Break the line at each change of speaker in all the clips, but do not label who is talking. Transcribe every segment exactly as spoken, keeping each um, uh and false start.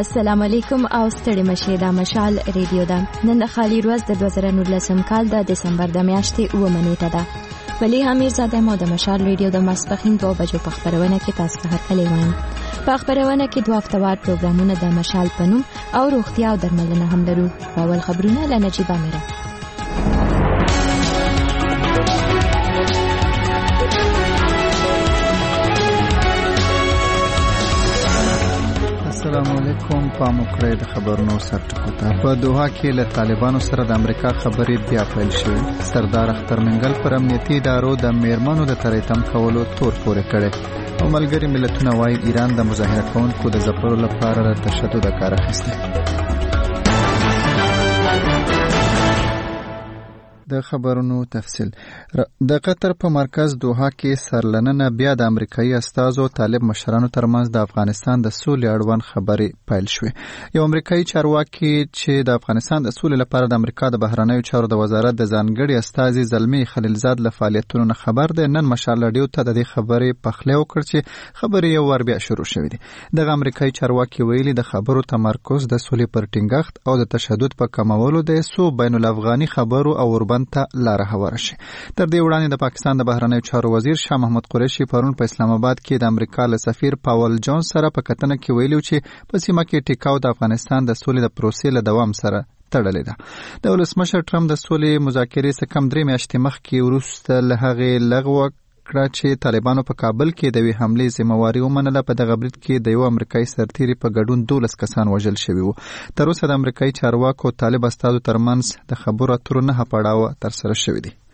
السلام علیکم او ستړي مشه دا مشال ریډیو ده. نن د خالي ورځ د دوه زره نولسم کال د دسمبر د میاشتې اوومه نیټه ده. ولی امیرزاده مو د مشال ریډیو د ماسپښین دوه بجو په خبرونه کې تاسو ته هرکلی وایم. په خبرونه کې دوه هفتهوار پروګرامونه د مشال په نوم او روغتیا او درملنه هم لرو. اول خبرونه له نجیبه میره.
السلام علیکم. پام وکړئ د خبرونو سرټکو ته. په دوحه کې له طالبانو سره د امریکا خبرې بیا پیل شوې. سردار اختر منګل پر امنیتي ادارو د میرمنو د تریتم کولو تور پورې کړي او ملګري ملتونه وايي ایران د مظاهره کوونکو د ځپلو لپاره د تشدد کار اخیستی. د خبرونو تفصیل. د قطر په مرکز دوحه کې سرلننه بیا د امریکایي استازو طالب مشرانو ترمنځ د افغانستان د سولې اړوند خبرې پیل شوې. یو امریکایي چارواکي چې د افغانستان د سولې لپاره د امریکا د بهرنیو چارو د وزارت د ځانګړي استازي زلمی خلیلزاد له فعالیتونو نه خبر دی، نن مشال راډیو ته د دې خبرې پخلی وکړ چې خبرې یو ور بیا شروع شوې دي. دغه امریکایي چارواکي ویلي د خبرو تمرکز د سولې پر ټینګښت او د تشدد په کمولو دی، سو بین الافغاني خبرو او ته لاره هواره شي. تر دې وړاندې د پاکستان د بهرنیو چارو وزیر شاه محمود قریشي پرون په اسلام آباد کې د امریکا له سفیر پاول جونز سره په کتنه کې ویلي چې په سیمه کې ټیکاو د افغانستان د سولې د پروسې له دوام سره تړلې ده. د ولسمشر ټرمپ د سولې مذاکرې څخه کم درې میاشتې مخکې وروسته له هغې لغوه کړه چې طالبانو په کابل کې د وی حملې ذمہواری ومنله. په دغه برید کې د یو امریکایي سرتیري په ګډون دولس کسان وژل شوي وو. تر اوسه د امریکایي چارواکو طالب استازو ترمنځ د خبرو اترو نه پړاوه ترسره شوي دي.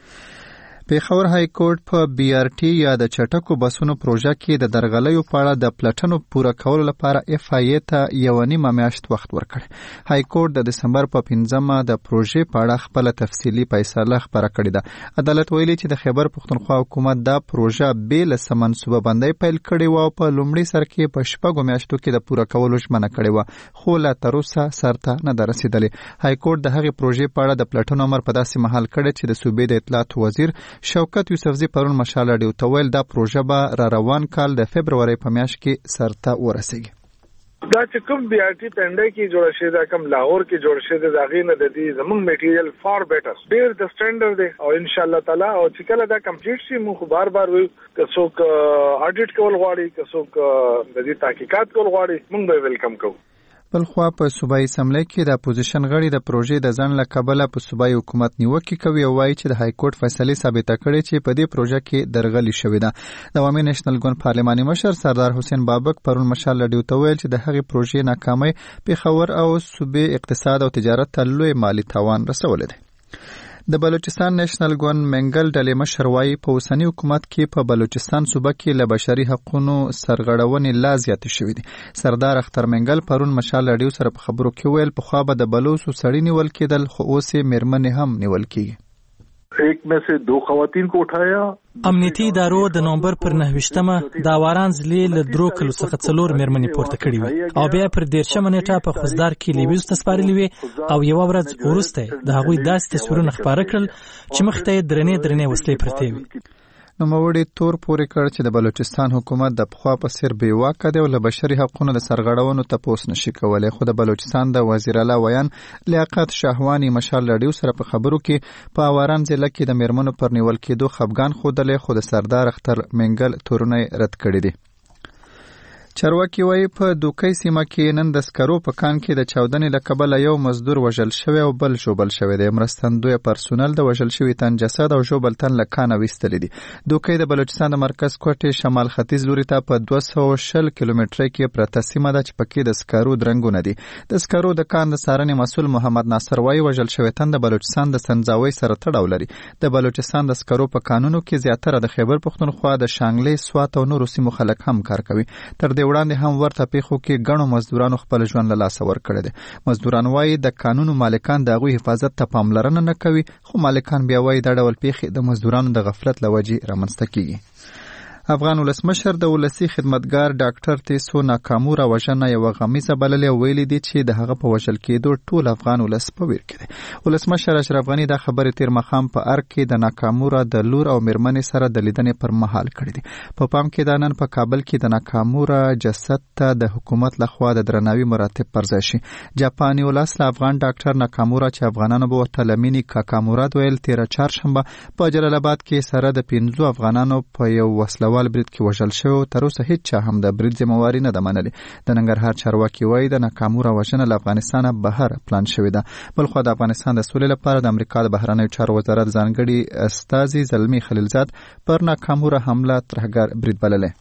پیښور های کورټ په بی آر ټي یا د چټکو بسونو پروژه کې د درغلیو په اړه د پلټنو پوره کولو لپاره اف آی ای ته یو نیمه میاشت وخت ورکړ. های کورټ د دسمبر په پنځمه د پروژې په اړه خپل تفصیلي فیصله خبره کړې ده. عدالت ویلي چې د خیبر پښتونخوا حکومت دا پروژه بې له څه منصوبه بندۍ پیل کړې وه او په لومړي سر کې په شپږو میاشتو کې د پوره کولو ژمنه کړې وه، خو لا تر اوسه سرته نه ده رسېدلې. های کورټ د هغې پروژې په اړه د پلټنو امر په داسې مهال کړی چې د صوبې د اطلاعاتو وزیر شوکت یوسفزي پرون مشال راډیو ته ویل دا پروژه به را روان کال د فبرورۍ په میاشت کې سرته ورسیږي.
دا چې کوم بی آر ټي پنډای کې جوړ شوی دا کوم لاهور کې جوړ شوی دا غي نه د دې زمونږ میټیریل فار بیټر ډیر د سټانډرډ دی او ان شاء الله تعالی او چې کله دا کمپلیټ شي مو خو بار بار وي که څوک اډیټ کول غواړي که څوک د دې تحقیقات کول غواړي موږ به ویلکم کوو.
بلخوا په صوبایي اسمبلی کې د اپوزیشن غړي د پروژې د ځنډ له کبله په صوبایي حکومت نیوکې کوي او وایي چې د های کورټ فیصلې ثابته کړې چې په دې پروژه کې درغلي شوې ده. د عوامي نېشنل ګوند پارلماني مشر سردار حسین بابک پرون مشال راډیو ته ویل چې د هغې پروژې ناکامۍ پیښور او صوبې اقتصاد او تجارت ته لوی مالي تاوان رسولی دی. د بلوچستان نېشنل ګوند منګل ډلې مشر وایي په اوسني حکومت کې په بلوچستان صوبه کې له بشري حقوقو سرغړونې لا زیاتې شوې دي. سردار اختر منګل پرون مشال راډیو سره په خبرو کې ویل پخوا به د بلوڅو سړي نیول کېدل، خو اوس یې میرمنې هم نیول کېږي.
ایک میں سے دو خواتین کو اٹھایا.
امنیتي ادارو د نومبر پر نهویشتمه د اواران ضلع له درو کلو څخه څلور میرمنې پورته کړې وې او بیا پر دیرشمه نیټه په خوزدار کې لیویز ته سپارلې وې او یوه ورځ وروسته د هغوی داسې تصویرونه خپاره کړل چې مخ ته یې درنې درنې وسلې پرتې وې.
نوموړي تور پورې کړ چې د بلوچستان حکومت د پخوا په څېر بې واکه دی او له بشري حقونو د سرغړونو تپوس نشي کولی. خو د بلوچستان د وزیر اعلی ویان لیاقت شاهواني مشال راډیو سره په خبرو کې په اواران ضلع کې د میرمنو پر نیول کېدو خفګان ښودلی، خو د سردار اختر منګل تورونه رد کړي دي. چارواکي وایي په دوکۍ سیمه کې نن د سکرو په کان کې د چاودنې له کبله یو مزدور وژل شوی او بل ژوبل شوی دی. مرستندویه پرسونل د وژل شوي تن جسد او ژوبل تن له کانه ویستلی دي. دوکۍ د بلوچستان د مرکز کوټې شمال ختیځ لوري ته په دوه سوه شل کیلومترۍ کې پرته سیمه ده چې پکې د سکرو درنګونه دي. د سکرو د کان د څارنې مسؤل محمد ناصر وایي وژل شوی تن د بلوچستان د سنځاوۍ سره تړاو لري. د بلوچستان د سکرو په کانونو کې زیاتره د خیبر پښتونخوا د شانګلې، سوات او نورو سیمو خلک هم کار کوي. تر دې وړاندې هم ورته پیښو کې ګڼو مزدورانو خپل ژوند له لاسه ورکړی دی. مزدوران وایي د قانونو مالکان د هغوی حفاظت ته پاملرنه نه کوي، خو مالکان بیا وایي دا ډول پیښې د مزدورانو د غفلت له وجې رامنځته کیږي. افغان ولسمشر د ولسی خدمتګار ډاکټر تیسو ناکامورا وژنه یو غمیزه بللې ویلي دي چې د هغه په وژل کېدو ټول افغان ولس په ویر کې دي. ولسمشر اشرف غنی د خبرې تیر مخام په ارګ کې د ناکامورا د لور او میرمنې سره د لیدنې پر مهال کړی دي. په پام کې د نن په کابل کې د ناکامورا جسد ته د حکومت لخوا د درناوي مراتب پرځای شي. جاپاني ولس له افغان ډاکټر ناکامورا چې افغانانو به ورته لمینی کاکامورا ویل تیر چهارشنبه په جلال آباد کې سره د پنځو افغانانو په یو وسله وال برید کې وژل شو. تر اوسه هیڅ چا هم د برید ذمہواری نه ده منلې. د ننګرهار چارواکي وایي د ناکامورا وژنه له افغانستانه بهر پلان شوې ده. بلخو د افغانستان د سولې لپاره د امریکا د بهرنیو چارو وزارت ځانګړي استازي زلمی خلیلزاد پر ناکامورا حمله ترهګر برید بللې.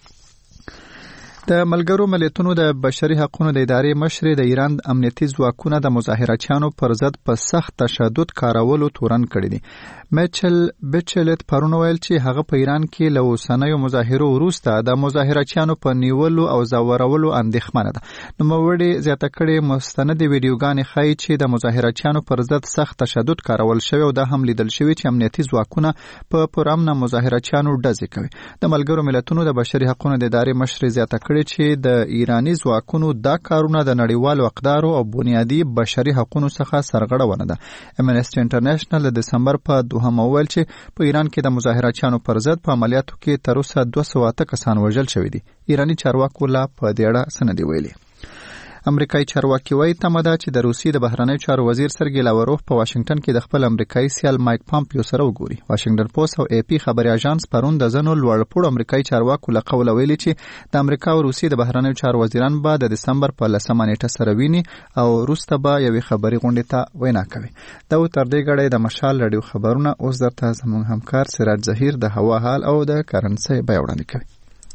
د ملګرو ملتونو د بشري حقوقو د ادارې مشر د ایران امنیتي ځواکونو د مظاهرچیانو پر ضد په سخت تشدد کارولو تورن کړی دي. میچل بچلت پرون ویل چې هغه په ایران کې له اوسنیو مظاهرو وروسته د مظاهرچیانو په نیولو او زورولو اندېښمنه ده. نوموړي زیاته کړې مستند ویډیوګانې ښایي چې د مظاهرچیانو پر ضد سخت تشدد کارول شوی او دا هم لیدل شوی چې امنیتي ځواکونه په پرامن مظاهرچیانو ډزې کوي. د ملګرو ملتونو د بشري حقوقو د ادارې مشر زیاته کړې چې د ایرانی ځواکونو دا کارونه د نړیوالو اقدارو او بنیادی بشري حقوقو څخه سرغړونه ده. امنیسټي انټرنیشنل د دسمبر په دوهم ویل چې په ایران کې د مظاهرچیانو پر ضد په عملیاتو کې تر اوسه دوه سوه اته کسان وژل شوي دي. ایرانی چارواکو لا په دې اړه څه نه دي ویلي. امریکایي چارواکي وایي تمه ده چې د روسیې د بهرنیو چارو وزیر سرګی لاوروف په واشنگټن کې د خپل امریکایي سیال مایک پامپیو سره وګوري. واشنگټن پوسټ او ای پی خبري اژانس پرون د ځنو لوړپوړو امریکایي چارواکو له قوله ویلي چې د امریکا او روسیې د بهرنیو چارو وزیران به د دسمبر په لسمه نیټه سره ویني او وروسته به یوې خبري غونډې ته وینا کوي. دا و تر دې غړې د مشال رادیو خبرونه. اوس درته زموږ همکار سراج ظهیر د هوا حال او د کرنسي بیان وړاندې کوي.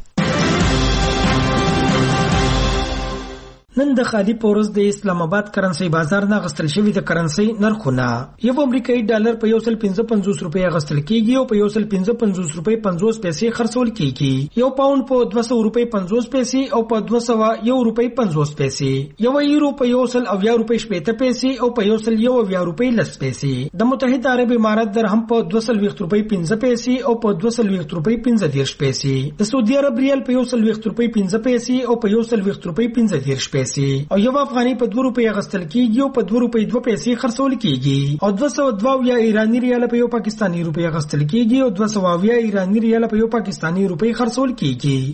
نن د خادي پورس د اسلام آباد کرنسي بازار نه غستل شوی د کرنسي نرخونه یو امریکایي ډالر په یو سل پنځه پنځوس روپۍ غستل کیږي او په یو سل پنځه پنځوس روپۍ پنځوس پیسې خرڅول کیږي. یو پاوند په دوه سوه روپۍ پنځوس پیسې او په دوه سوه یو روپۍ پنځوس پیسې. یو یورو په یو سل اویا روپۍ شپېته پیسې او په یو سل یو اویا روپۍ لس پیسې. د متحده عرب امارات درهم په دوه سل ویشت روپۍ پنځه پیسې او په دوه سل ویشت روپۍ پنځه دېرش پیسې. د سعودي عرب ریال په یو سل ویشت روپۍ پنځه پیسې او په یو سل ویشت روپۍ پنځه دېرش پیسې او یو افغاني په دوه روپۍ غستل کیږي او په دوه روپۍ دوه پیسې خرڅول کیږي. او دوه سوه دوه یا ایرانی ریال په یو پاکستانی روپۍ غستل کیږي او دوه سوه یا ایرانی ریال په یو پاکستانی روپۍ خرڅول کیږي.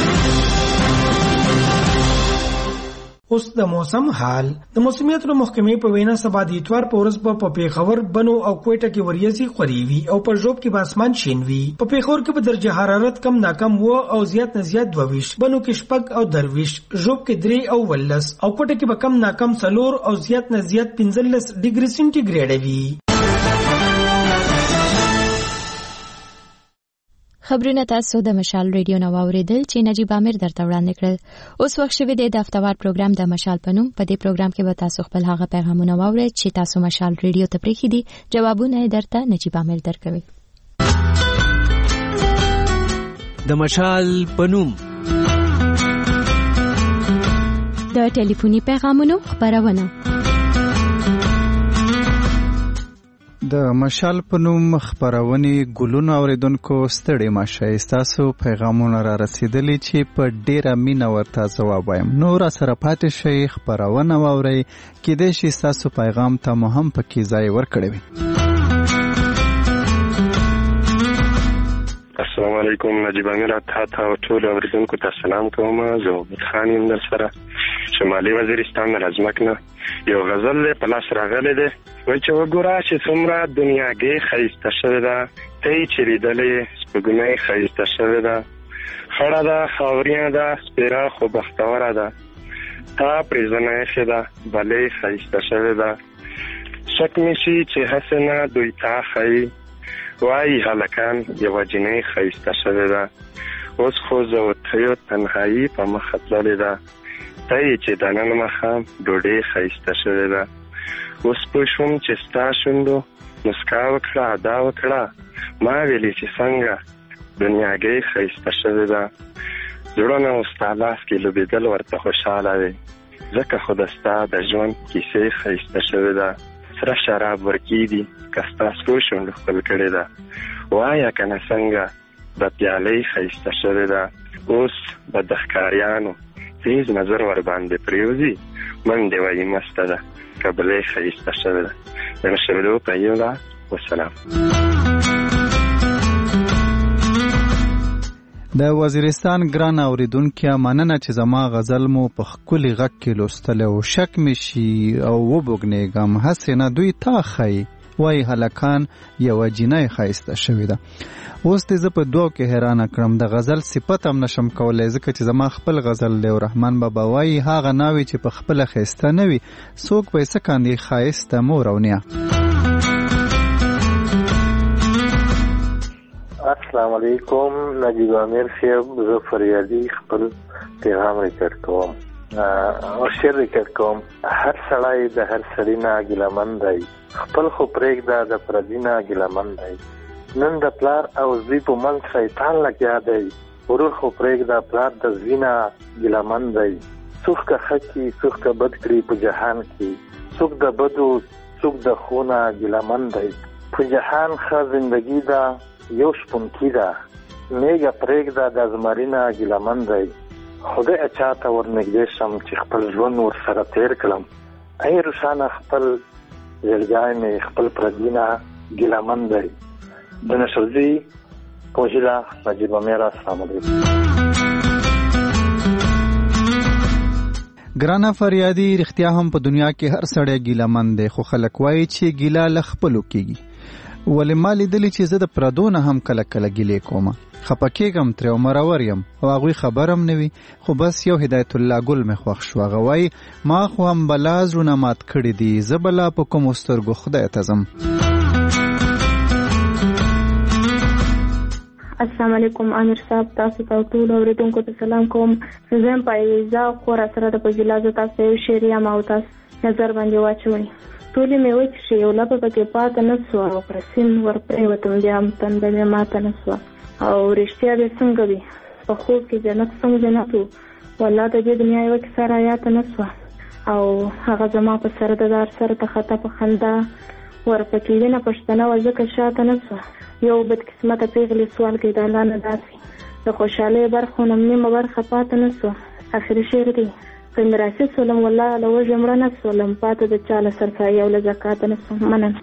اوس د موسم حال. د موسمیت محکمې په وینا سبا د اتوار په ورځ په پیښور بنو او کوټه کې وریځي خوريوي او په ژوب کې به اسمان شین وي. په پیښور کې به درجه حرارت کم ناکم وو او زیات نه زیات دوه ویشت، بنو کې شپږ او درویش، ژوب کې درې او ولس او کوټه کې به کم ناکم څلور او زیات نه زیات پنځلس ډیګري سنټیګریډ وي.
خبرونه تاسو د مشال ریډیو نو اوریدل چې نجیب امیر درته وړاندې کړل. اوس وخت شوی دی د هفتوار پروګرام د مشال پنوم. په دې پروګرام کې به تاسو خپل هغه پیغامونه واورئ چې تاسو مشال ریډیو ته پریخي دي. جوابونه یې درته نجیب امیر درکوي.
د مشال پنوم
د ټلیفوني پیغامونو خبرونه.
د مشال په نوم خبرونې ګلونو اوریدونکو ستړي ماشه. تاسو پیغامونه را رسیدلی چې په ډیره مینه ورته ځواب وایم. نو را سره پاتې شئ، خبرونه واورئ، کېدای شي ستاسو پیغام ته مو هم پکې ځای ورکړی وي.
السلام علیکم. نجیب امیر ته او ټول اوریدونکو ته سلام کوم. زه عبد خان یم در سره شمالي وزیرستان د ازمک نه. یو غزل په لاس راغلی دی، وایي چې وګوره چې څومره دنیاګۍ ښایسته شوې ده، ته یې چې لیدلې سپوږمۍ ښایسته شوې ده، خړه ده خاورینه ده سپېره خو بختوره ده، تا پرې زنه ایښې ده بلې ښایسته شوې ده، شک مې شي چې هسې نه دوی تا ښایي، وایي هلکان یوه جنۍ ښایسته شوې ده، اوس خو زه و تیو تنهایي په مخه تللې ده، ته یې چې د نن ماښام ډوډۍ ښایسته شوې ده، اوس پوه شوم چې ستا شونډو مسکا وکړه ادا وکړه، ما ویلې چې څنګه دنیاګۍ ښایسته شوې ده، زړونه اوس ستا لاس کې لوبېدل ورته خوشحاله وي، ځکه خو د ستا د ژوند کیسې ښایسته شوې ده، سره شراب ورکېدي که ستا سرو شونډو خپل کړې ده، وایه که نه څنګه د پیالۍ ښایسته شوې ده. اوس به د ښکاریانو تیز نظر ور باندې پرېوځي، منډې وایي مسته ده، قبلې ښایسته شوې ده. د نشرېدو په یوه والسلام.
د وزیرستان ګران اوریدونکو مننه چې زما غزل مو په خولي غږ کې لوستل او شک می شي او وبګنېګم هسې نه دوی تا خی وای هلکان یو جنای خایسته شوې ده. اوس دې زه په دوه کې حیران کړم، د غزل صفت هم نشم کولای ځکه چې زما خپل غزل له رحمان بابا وای هغه ناوي چې په خپل خیسته نه وي څوک به یې کاندي خایسته مور او نیا.
السلام علیکم، نجیب امیر صاحب، زه فریادي خپل پیغام ریکارډ کوم او شعر ریکارډ کوم. هر سړی د هر سړي نه ګیلهمن دی، خپل خو پرېږده د پردي نه ګیلهمن دی. نن د پلار او زوی په منځ شیطان لګیا دی، ورور خو پرېږده پلار د زوی نه ګیلهمن دی. څوک که ښه کړي څوک که بد کړي په جهان کې، څوک د بدو څوک د ښو نه ګیلهمن دی. په جهان ښه زندګي ده یو شپونکي ده، میږه پرېږده د زمري نه ګیلهمن دی. خدای چا ته ورنږدې شم چې خپل ژوند ورسره تېر کړم. ای روښانه خپل زړګی مې خپل پردي نه ګیلهمن دی. د نشرځي پوهیله نجیب امیر، السلام علیکم.
ګرانه فریادي، رښتیا هم په دنیا کې هر سړی ګیلهمن دی، خو خلک وایي چې ګیله له خپلو کېږي. ولې ما لیدلي چې زه د پردو نه هم کله کله ګیلې کومه، خپه کېږم ترې او مرور یم او هغوی خبر هم نه وي. خو بس یو هدایت الله ګل مې خوښ شو، هغه وایي ما خو هم بلا زړونه مات کړي دي، زه بلا په کومو سترګو خدای ته ځم.
السلام علیکم امیر صاحب، تاسو ته ټول اوریدونکو ته سلام کوم. زه هم پایزه خور سره د فضیلت تاسو یو شعر یم او تاسو نظر باندې واچوئ. ټولې مې وچې یو لپه پکې پاته نه سوه او پر سیند ورپرېوتم بیا هم تنده مې ماته نه سوه. او رښتیا به څنګه وي په خوب کې جنت څنګه جنت و، والله د دې دنیا یوه کیسه رایاته نه سوه. او هغه زما په سر د دار سر ته خطه په خندا ورپکې وینه پښتنه وه ځکه شاته نه سوه. یو بدقسمته پیغلې سوال کوي د الله نه داسې د خوشحالۍ برخو نه نیمه برخه پاته نه سوه. اخري شعر دی که مې راسي سولم والله له وږې مړه نه سولم، پاته د چا له سرسایي او له زکاته نه سوم. مننه.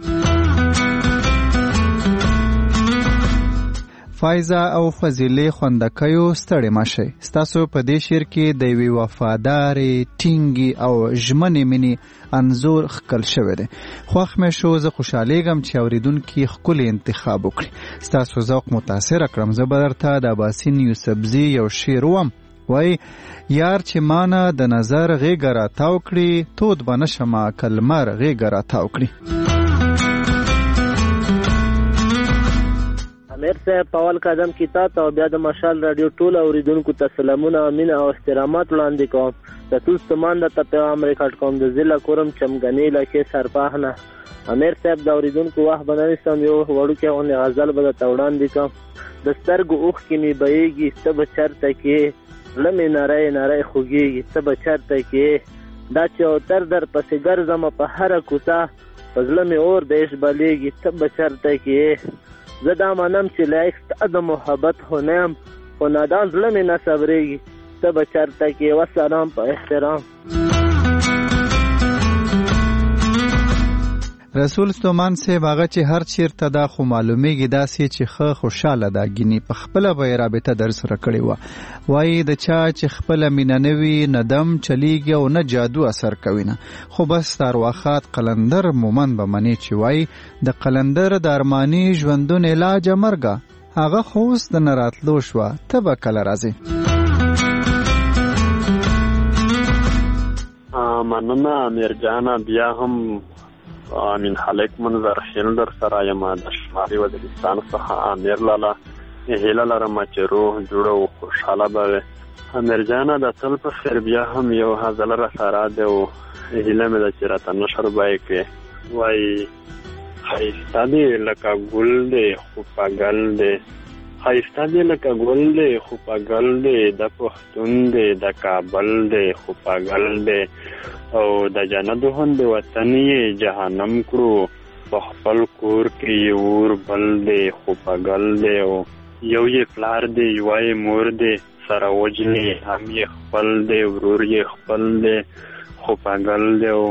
فایزه او فضیلې خوندکیو ستړې مشئ، ستاسو په دې شعر کې د یوې وفادارې ټینګې او ژمنې مینې انځور ښکل شوی دی. خوښ مې شو، زه خوشحالیږم چې اورېدونکي ښکلی انتخاب وکړي. ستاسو ذوق متاثره کړم. زه به درته د اباسین یوسفزي یو شعر وم، وای یار چې مانه د نظر غېږه راتاو کړي، تود به نشمه که لمر غېږه راتاو کړي.
امیر صاحب په اول قدم کې تا ته او بیا د مشال راډیو ټول اوریدونکو ته سلامونه، مینه او احترامات وړاندې کوم. د توستمان د ته پیغام ریکارډ کوم د ضلع کورم چمګنې علاقې سرپاح نه. امیر صاحب د اوریدونکو وخت به نه نیسم، یو وړوکی غوندې غزل به درته وړاندې کوم. د سترګو اوښکې مې بهیږي ته به چېرته کې، زړه مې نری نری خوږېږي ته به چېرته کې. دا چې اوتر در پسې ګرځمه په هره کوڅه، په زړه مې اور د عشق بلیږي ته به چېرته کې. زه دا منم چې لایق ستا د محبت خو نه یم، خو نادان زړه مې نه صبرېږي ته به چېرته کې. وسلام په احترام.
رسول ستومان صاحب هغه چې هر چیرته دا خو معلومیږي داسې چې ښه خوشحاله ده، ګینې په خپله به یې رابطه در سره کړې وه. وایي د چا چې خپله مینه نه وي نه دم چلیږي او نه جادو اثر کوي نه. خو بس تارواخات قلندر مومن به منې چې وایي د قلندر د ارماني ژوندون علاجه مرګه، هغه خو اوس د نه راتلو شوه ته به کله راځې.
مننه امیر جانه، بیا هم امین خالق منظر خیل در سره یم د شمالي وزیرستان څخه. امیر لاله هیله لرم چې روح جوړه او خوشحاله به وي. امیر جانه د تل په خیر، بیا هم یو غزل را سره دی او هیله مې ده چې راته نشر به یې کړې. وایي ښایسته دی لکه ګل دی خو پګل دی، ښایسته دی لکه ګل دی خو پګل دی، د پښتون دی د کابل دی خو پګل دی، او د جنت هند وطن یې جهنم کړو، په خپل کور کې اور بل دی خو پګل دی، او یو یې پلار دی یو یې مور دی سره وجنې هم یې خپل دی ورور یې خپل دی خو پاگل دی و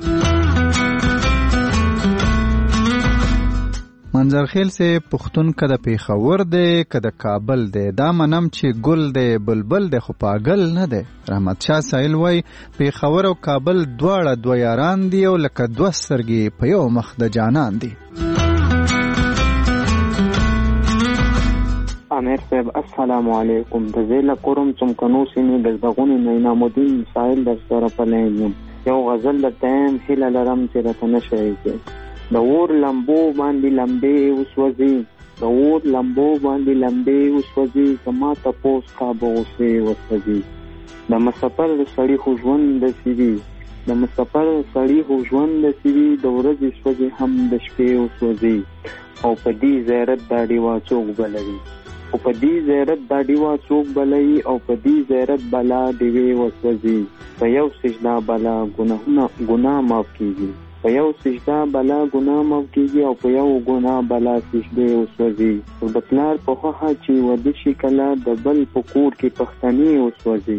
منظرخیل سے پختون که د پیښور دی که د کابل دی دا منم چې ګل دی بلبل دی خو پاگل نه دی. رحمت شاه سایل وای پیښور او کابل دواړه دوه یاران دي او لکه دوه سترګې په یو مخ د جانان دي.
امیر صاحب السلام علیکم. د زیله قرم چمکنو سیمې د زغونی نینام الدین سایل در سره پلیم یو غزل د تیم هله لرم چې راته نشي کې د اور لمبو باندې لمبې وسوځي د اور لمبو باندې لمبې وسوځي زما تپوس کا به اوسې وسوځي د مسافر سړی خو ژوند د سیوي د مسافر سړی خو ژوند د سیوي د ورځې سوځي هم د شپې وسوځي او په دې زیارت دا ډیوا څوک بلوي او په دې زیارت دا ډیوا څوک بلوي او په دې زیارت بلا دیوي وسوځي په یو سجدا بلا ګناهونه ګناه معاف کیږي په یو سجدا بلا ګناه معاف کیږي او په یو ګناه بلا سجده وسوځي د پلار په خوښه چې وده شي کله د بل په کور کې پښتني وسوځي.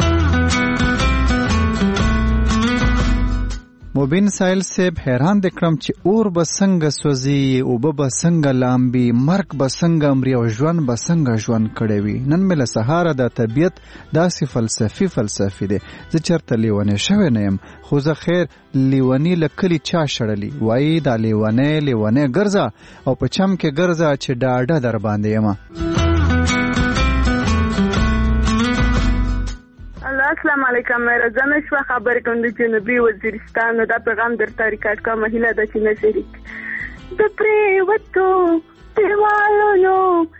مبین سایل صاحب حیران د کړم چې اور به څنګه سوځي او به څنګه لامبي مرګ به څنګه امري او ژوند به څنګه ژوند کړي وي. نن مې له سهاره د طبیعت داسې فلسفي فلسفي دی زه چېرته لیونی شوی نه یم خو زه خیر لیونی له کلي چا شړلي وایي دا لیونی لیونی ګرځه او په چم کې ګرځه چې ډاډه در باندې یمه.
السلام علیکم. رضا شوا خبر کوم د جنوبي وزیرستان دا پیغام درته ریکارډ کوم هیله ده چې نه شریک د پریوتو دیوالونو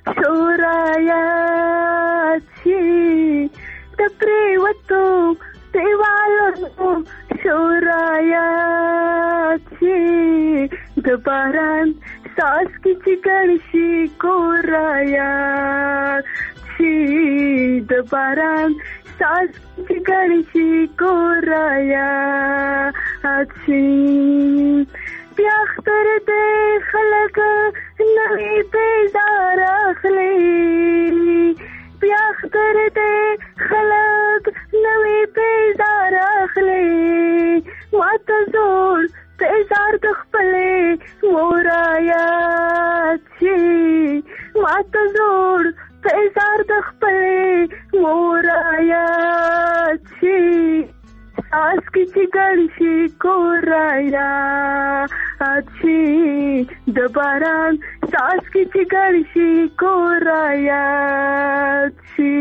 شورایات شي د پریوتو دیوالونو شورایات شي د باران ساس کی چکر شي کورایات شي د باران ساز کی گرشی کو رایا اچھی پیاختر دے خلق نوی پیزار اخلی پیاختر دے خلق نوی پیزار اخلی مات زور پیزار دخپلے مورایا اچھی مات زور پیزار دخپلے مورایا چی ساس کی چگر شی کو رایا اچھی دباران ساس کی چگر شی کو رایا چی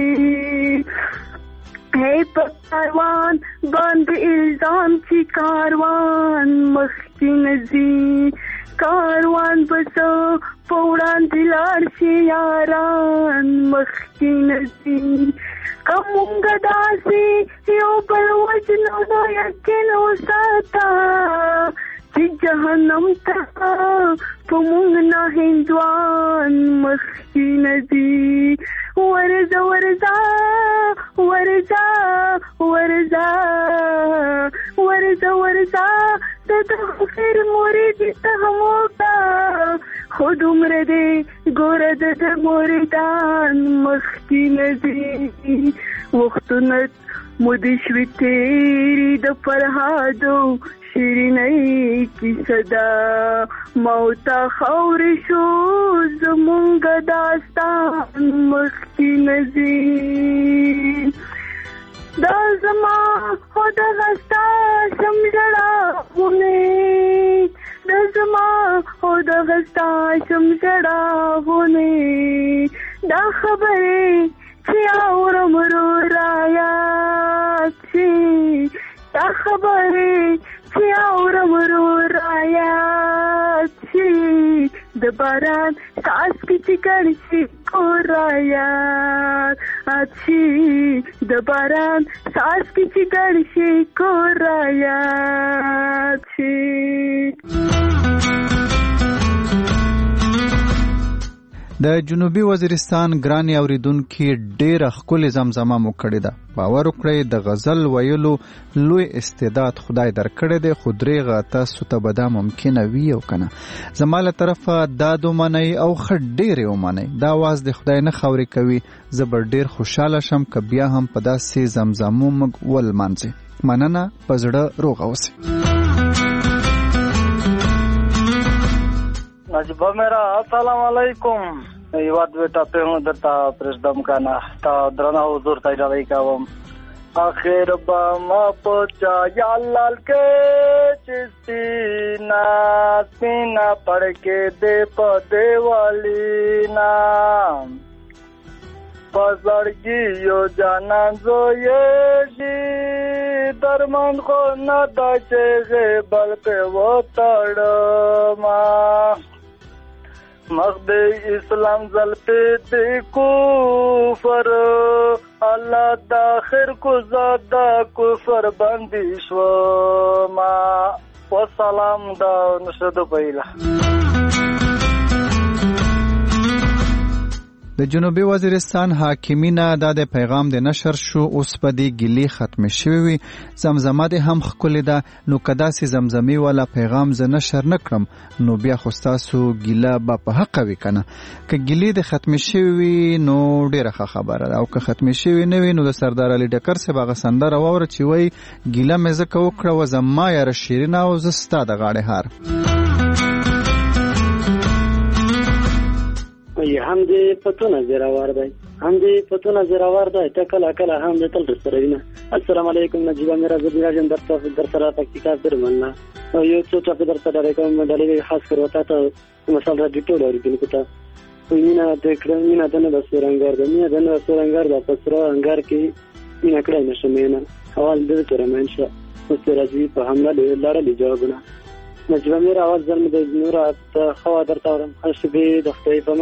ہے پکاروان بند الزام چی کاروان مخی نزی کاروان بسو پوڑان دلار شی یاران مخی نزی کمونگا داسی یو بل وجنو نو یکنو ساتا چی جہنم تا پمونگ نا ہندوان مخی نزی ورزا ورزا ورزا ورزا ورزا ورزا تدخیر مرید تهموکا خود عمر دے گورد در موردان مخی نزی وقتنت مدشوی تیری د فرهادو شیرینی کی صدا موتا خور شو زمونگ داستان مخی نزی دا زما خود غستا شمجڑا ہونے دا زما خود غستا شمجڑا ہونے دا خبرے چی آورم رو رایا چی دا خبرے چی آورم رو رایا چی دباران ساس کی چکر شی کو رایا اچھی دباران ساس کی چکر شی کو رایا اچھی.
د جنوبي وزیرستان ګران اوریدونکو ډېر ښکلې زمزمه مو کړې ده. باور وکړئ د غزل ویلو لوی استعداد خدای درکړی دی، خو درېغه تاسو ته به دا ممکنه وي او که نه. زما له طرفه داد ومنئ او ښه ډېرې ومنئ. دا اواز د خدای نه خاورې کوي. زه به ډېر خوشحاله شم که بیا هم په داسې زمزمو موږ ولمانځئ. مننه، په زړه روغه اوسئ.
نجیبه میرا السلام علیکم. یواد بیٹا پیغمبر درتا پرشدم کانا تا درنا حضور تا اجازه کوم. آخر با ما پوچا یا لال کے چسینا سینا پڑ کے دے پدے والی نام پزړګي یو جانان زویږي درمان خو نه دا چې بل په وتړما مخد اسلام زل په دې کفر الله د اخر کو زاده کفر باندې شو ما والسلام دا نشد پیلا.
د جنوبي وزیرستان حاکمینه دا د پیغام د نشر شو، اوس په دې ګیلې ختم شوی وي. زمزمه دې هم ښکلې ده، نو که داسې زمزمې والا پیغام زه نشر نه کړم نو بیا خو ستاسو ګیله به په حقه وي که نه. که ګیلې د ختمې شوي وي نو ډېره ښه خبره ده، او که ختمې شوي نه وي نو د سردار علي ډکر صاحب هغه سندره واوره چې وایي ګیله مې ځکه وکړه و زما یاره شیرینه او زه ستا د غاړې هار.
هم دې پتونه زیراور دی هم دې پتونه زیراور دی ته کله کله هم دې تل سره وینه. السلام علیکم نجیبه میرا زبیرا جن در طرف در سره پکتیکا درمنه او یو څو ټاپ در سره راکوم دلې خاص کر وتا ته مثال را ډیټول ورګل کوته مینا د کړه مینا د نه بسرنګار د مینا د نه بسرنګار د پسرا انګار کې مینا کړه نشه مینا حوال دې تر منشه اوس راځي په حمله لړلې جوابونه. نجیبه میرا आवाज زرم د نورات خوا درته ورم خشبي د خپې په ما.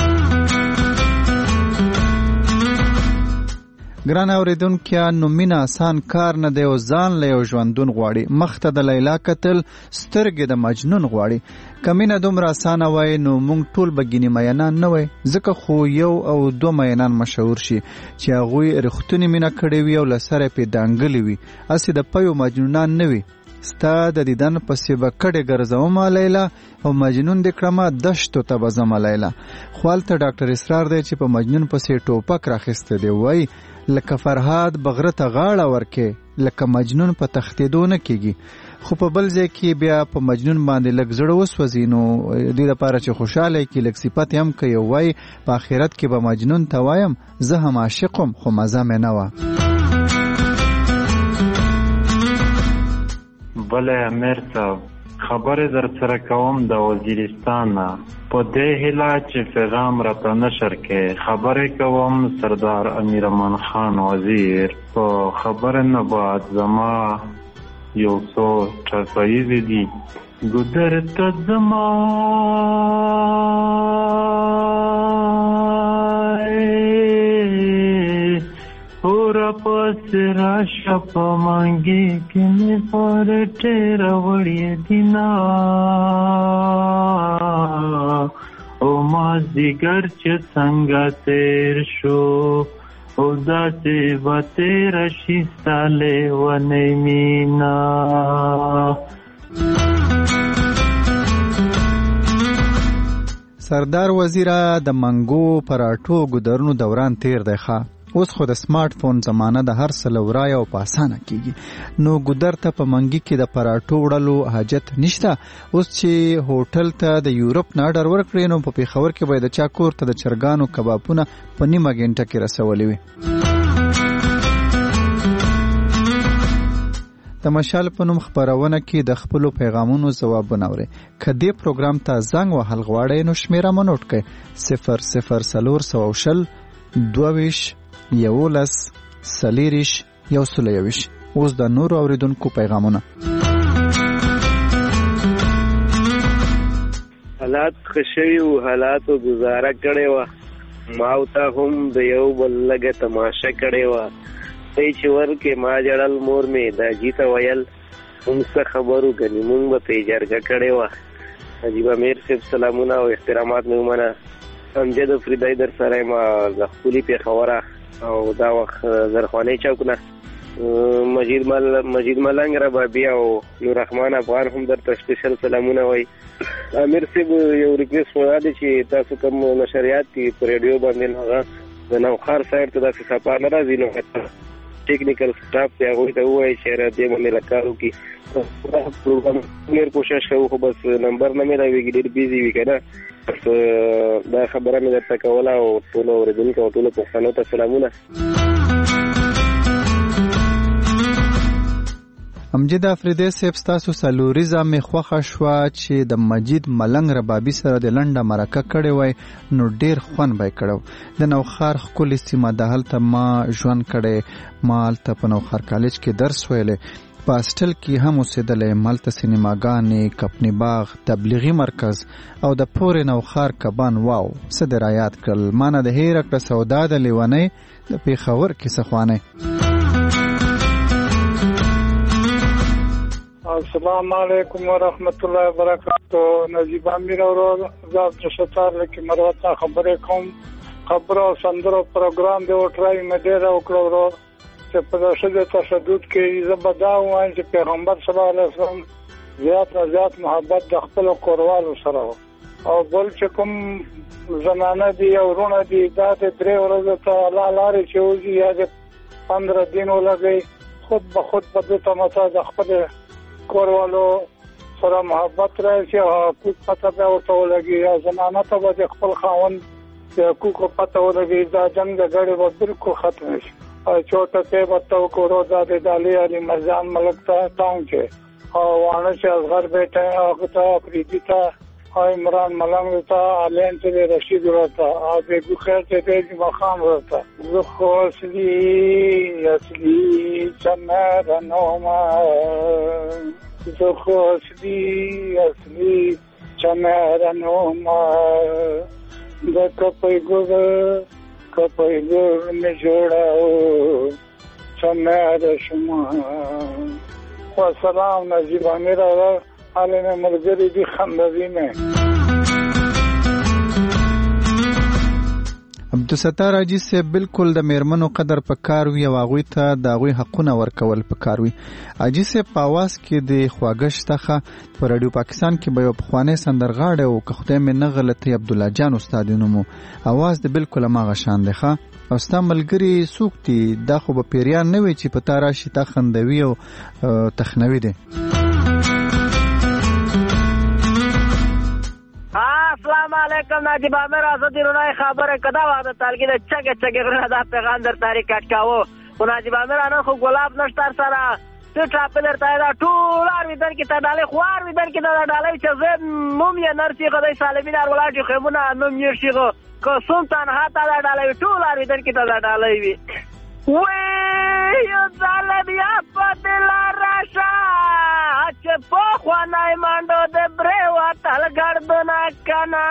ګران اوریدونکو، نو مینا آسان کار نه دی او ځان له یو ژوندون غواړي. مخته د لیلا قتل سترګې د مجنون غواړي. که مینا دومره اسانه وای نو موږ ټول به ګینې مینان نه وای. ځکه خو یو او دو مینان مشهور شي چې هغوی رښتونې مینا کړې وي او له سره پې دانګلې وي، هسې د پیو مجنونان نه وي. ستا د دیدن پسې به کډې ګرځومه لیلا او مجنون دې کړمه دشتو ته به ځمه لیلا. خو هلته ډاکټر اسرار دی چې په مجنون پسې ټوپک راخیسته دی، وایي لکه فرهاد بغره ته غاړه ورکې لکه مجنون په تښتېدو نه کېږي. خو په بل ځای کې بیا په مجنون باندې لږ زړه وسوځي، نو دې لپاره چې خوشحاله کړي لږ صفت یې هم کوي، وایي په آخرت کې به مجنون ته وایم زه هم عاشقم خو مزه مې نه وه.
بله امیر صاحب خبرې در سره کوم د وزیرستان په دې هیله چې پیغام راته نشر کې خبرې کوم سردار امیر امان خان وزیر په خبره نه بعد زما یو څو ټرپایزې دي ګودر ته زما پورا پس راشا پا مانگی کنی پار تیرا وڑی دینا او مازدیگر چه سنگا تیر شو او دا سی با تیرا شی سالے و نیمینا.
سردار وزیره د منګو پراټو ګودرونو دوران تیر دی ښه. اوس خو د سمارټ فون زمانه د هر څه له ورایه او په اسانه کېږي، نو ګودر ته په منګي کې د پراټو وړلو حاجت نشته. اوس چې هوټل ته د یورپ نه اډر ورکړې نو په پېښور کې به د چا کور ته د چرګانو کبابونه په نیمه ګنټه کې رسولي وي. د مشال په نوم خپرونه کې د خپلو پیغامونو ځوابونه اورئ. که دې پروګرام ته زنګ وهل غواړئ نو شمیره مو نوټ کړئ صفر صفر څلور سوه شل دوه ویشت یولس څلېرویشت یو سل یوویشت. اوس د نورو اوریدونکو پیغامونه.
حالات ښه شوي وو، حالاتو ګزاره کړې وه، ما او تا هم د یو بل لږه تماشه کړې وه. دی چې ورکې ما جړل مور مې دا جي ته ویل موږ څه خبرو کني موږ به پرې جرګه کړې وه. عجیبه میر صاحب سلامونه او احترامات مې ومنه. امجد فریدای در سره ما د خپل پیښوره او دا وخت زرخوانی چوکونه مجید مل مجید ملنګ ربابی او نور رحمان افغان هم درته سپیشل سلامونه وای. امیر صاحب یو ریکویسټ وړاندې چې تاسو کوم نشریات کې په ریډیو باندې هغه د نوخار سایډ ته داسې صفه نه راځي نو ټیکنیکل سټاف ته هغوی ته ووایي چې را دې باندې لکار وکړي. پروګرام ډېر کوشش کوو خو بس نمبر نه میلاویږي، ډېر بیزي وي که نه. بس دا خبره مې درته کوله او ټولو اورېدونکو او ټولو پښتنو ته سلامونه.
امجد افریدی صاحب ستاسو څلوریزه مې خوښه شوه چې د مجید ملنګ ربابي سره د لنډه مرکه کړې وای نو ډېر خوند به یې کړی. د نوخار ښکلې سیمه ده، هلته ما ژوند کړی، ما هلته په نوخار کالج کې درس ویلی، په هاسټل کې هم اوسېدلی، مالته سینماګانې، کپنی باغ، تبلیغي مرکز او د پورې نوخار کبان. واو څه دې رایاد کړل. ما نه د هېره کړه سودا د لیونۍ د پېښور کیسه خوانۍ.
السلام علیکم ورحمت الله وبرکاتہ. نجیب امیر اورو زاد رشتار لکی مروتا خبرې کوم. خبرو سندرو پروګرام دی وټرای مې ډېر وکړو ورو چې په داسې تشدد کې زبدا وایم چې پیغمبر صلی الله علیه وسلم زیات نه زیات محبت د خپل کوروالو سره او بل چې کوم زنانه دی او ورونه دی دا د درې ورځې ته الله لارې چې وځي یا د پندرہ دین ولګي خود به خود په دې تماشه د خپل کوروالو سره محبت راشي او حقوق پته به ورته ولګي یا زنانه ته به خپل خاوند د حقوقو پته ولګي. دا جنګ د ګړې به بالکل ختم شي. چوټه ته به تو کورو دا د دالي علي مرجان ملک ته ټانګ چې او وانه چې اصغر بیٹه هغه ته افریدي ته او عمران ملنګ ته علین ته رشید ورته او د خیر ته د مقام ورته زه خو اصلي اصلي چمر نوما زه خو اصلي اصلي چمر نوما د کپي ګور کپي ګور می جوړاو چمر شما. والسلام نجیب امیر اورو حالینه ملګری دی خندوینه.
عبدالستار حاجي صاحب بالکل د میرمنو قدر په کار وي او هغوی ته د هغوی حقونه ورکول په کار وي. حاجي صاحب په اواز کې د خواږه شته. په رادیو پاکستان کې به یو پخوانی سندرغاړی و که خدای مې نه غلطوي عبدالله جان استاد یې نوم و، اواز د بالکل هماغه شان دی. ښه او ستا ملګري څوک دي؟ دا خو به پیریان نه وي چې په تا راشي تا خندوي او تخنوي دی.
السلام علیکم نجیب امیر آزادی رونای خبره کدا وعده تلگی ده چگه چگه غرونه ده پیغام در تاریک کټکاو. خو نجیب امیر انا خو ګلاب نشتر سره تو ټاپلر ته دا ټول ار ویدن کې ته ډالې خوار ویدن کې دا ډالې چې زه موم یې نرسي غدای سالمین ار ولاټي خمونه نوم یې شيغه کو سلطان هاته دا ډالې ټول ار ویدن کې ته دا ډالې وی وې یو ظالم یا پدل راشا چې په خوانای مانډو د برېوا تل ګردنا کنا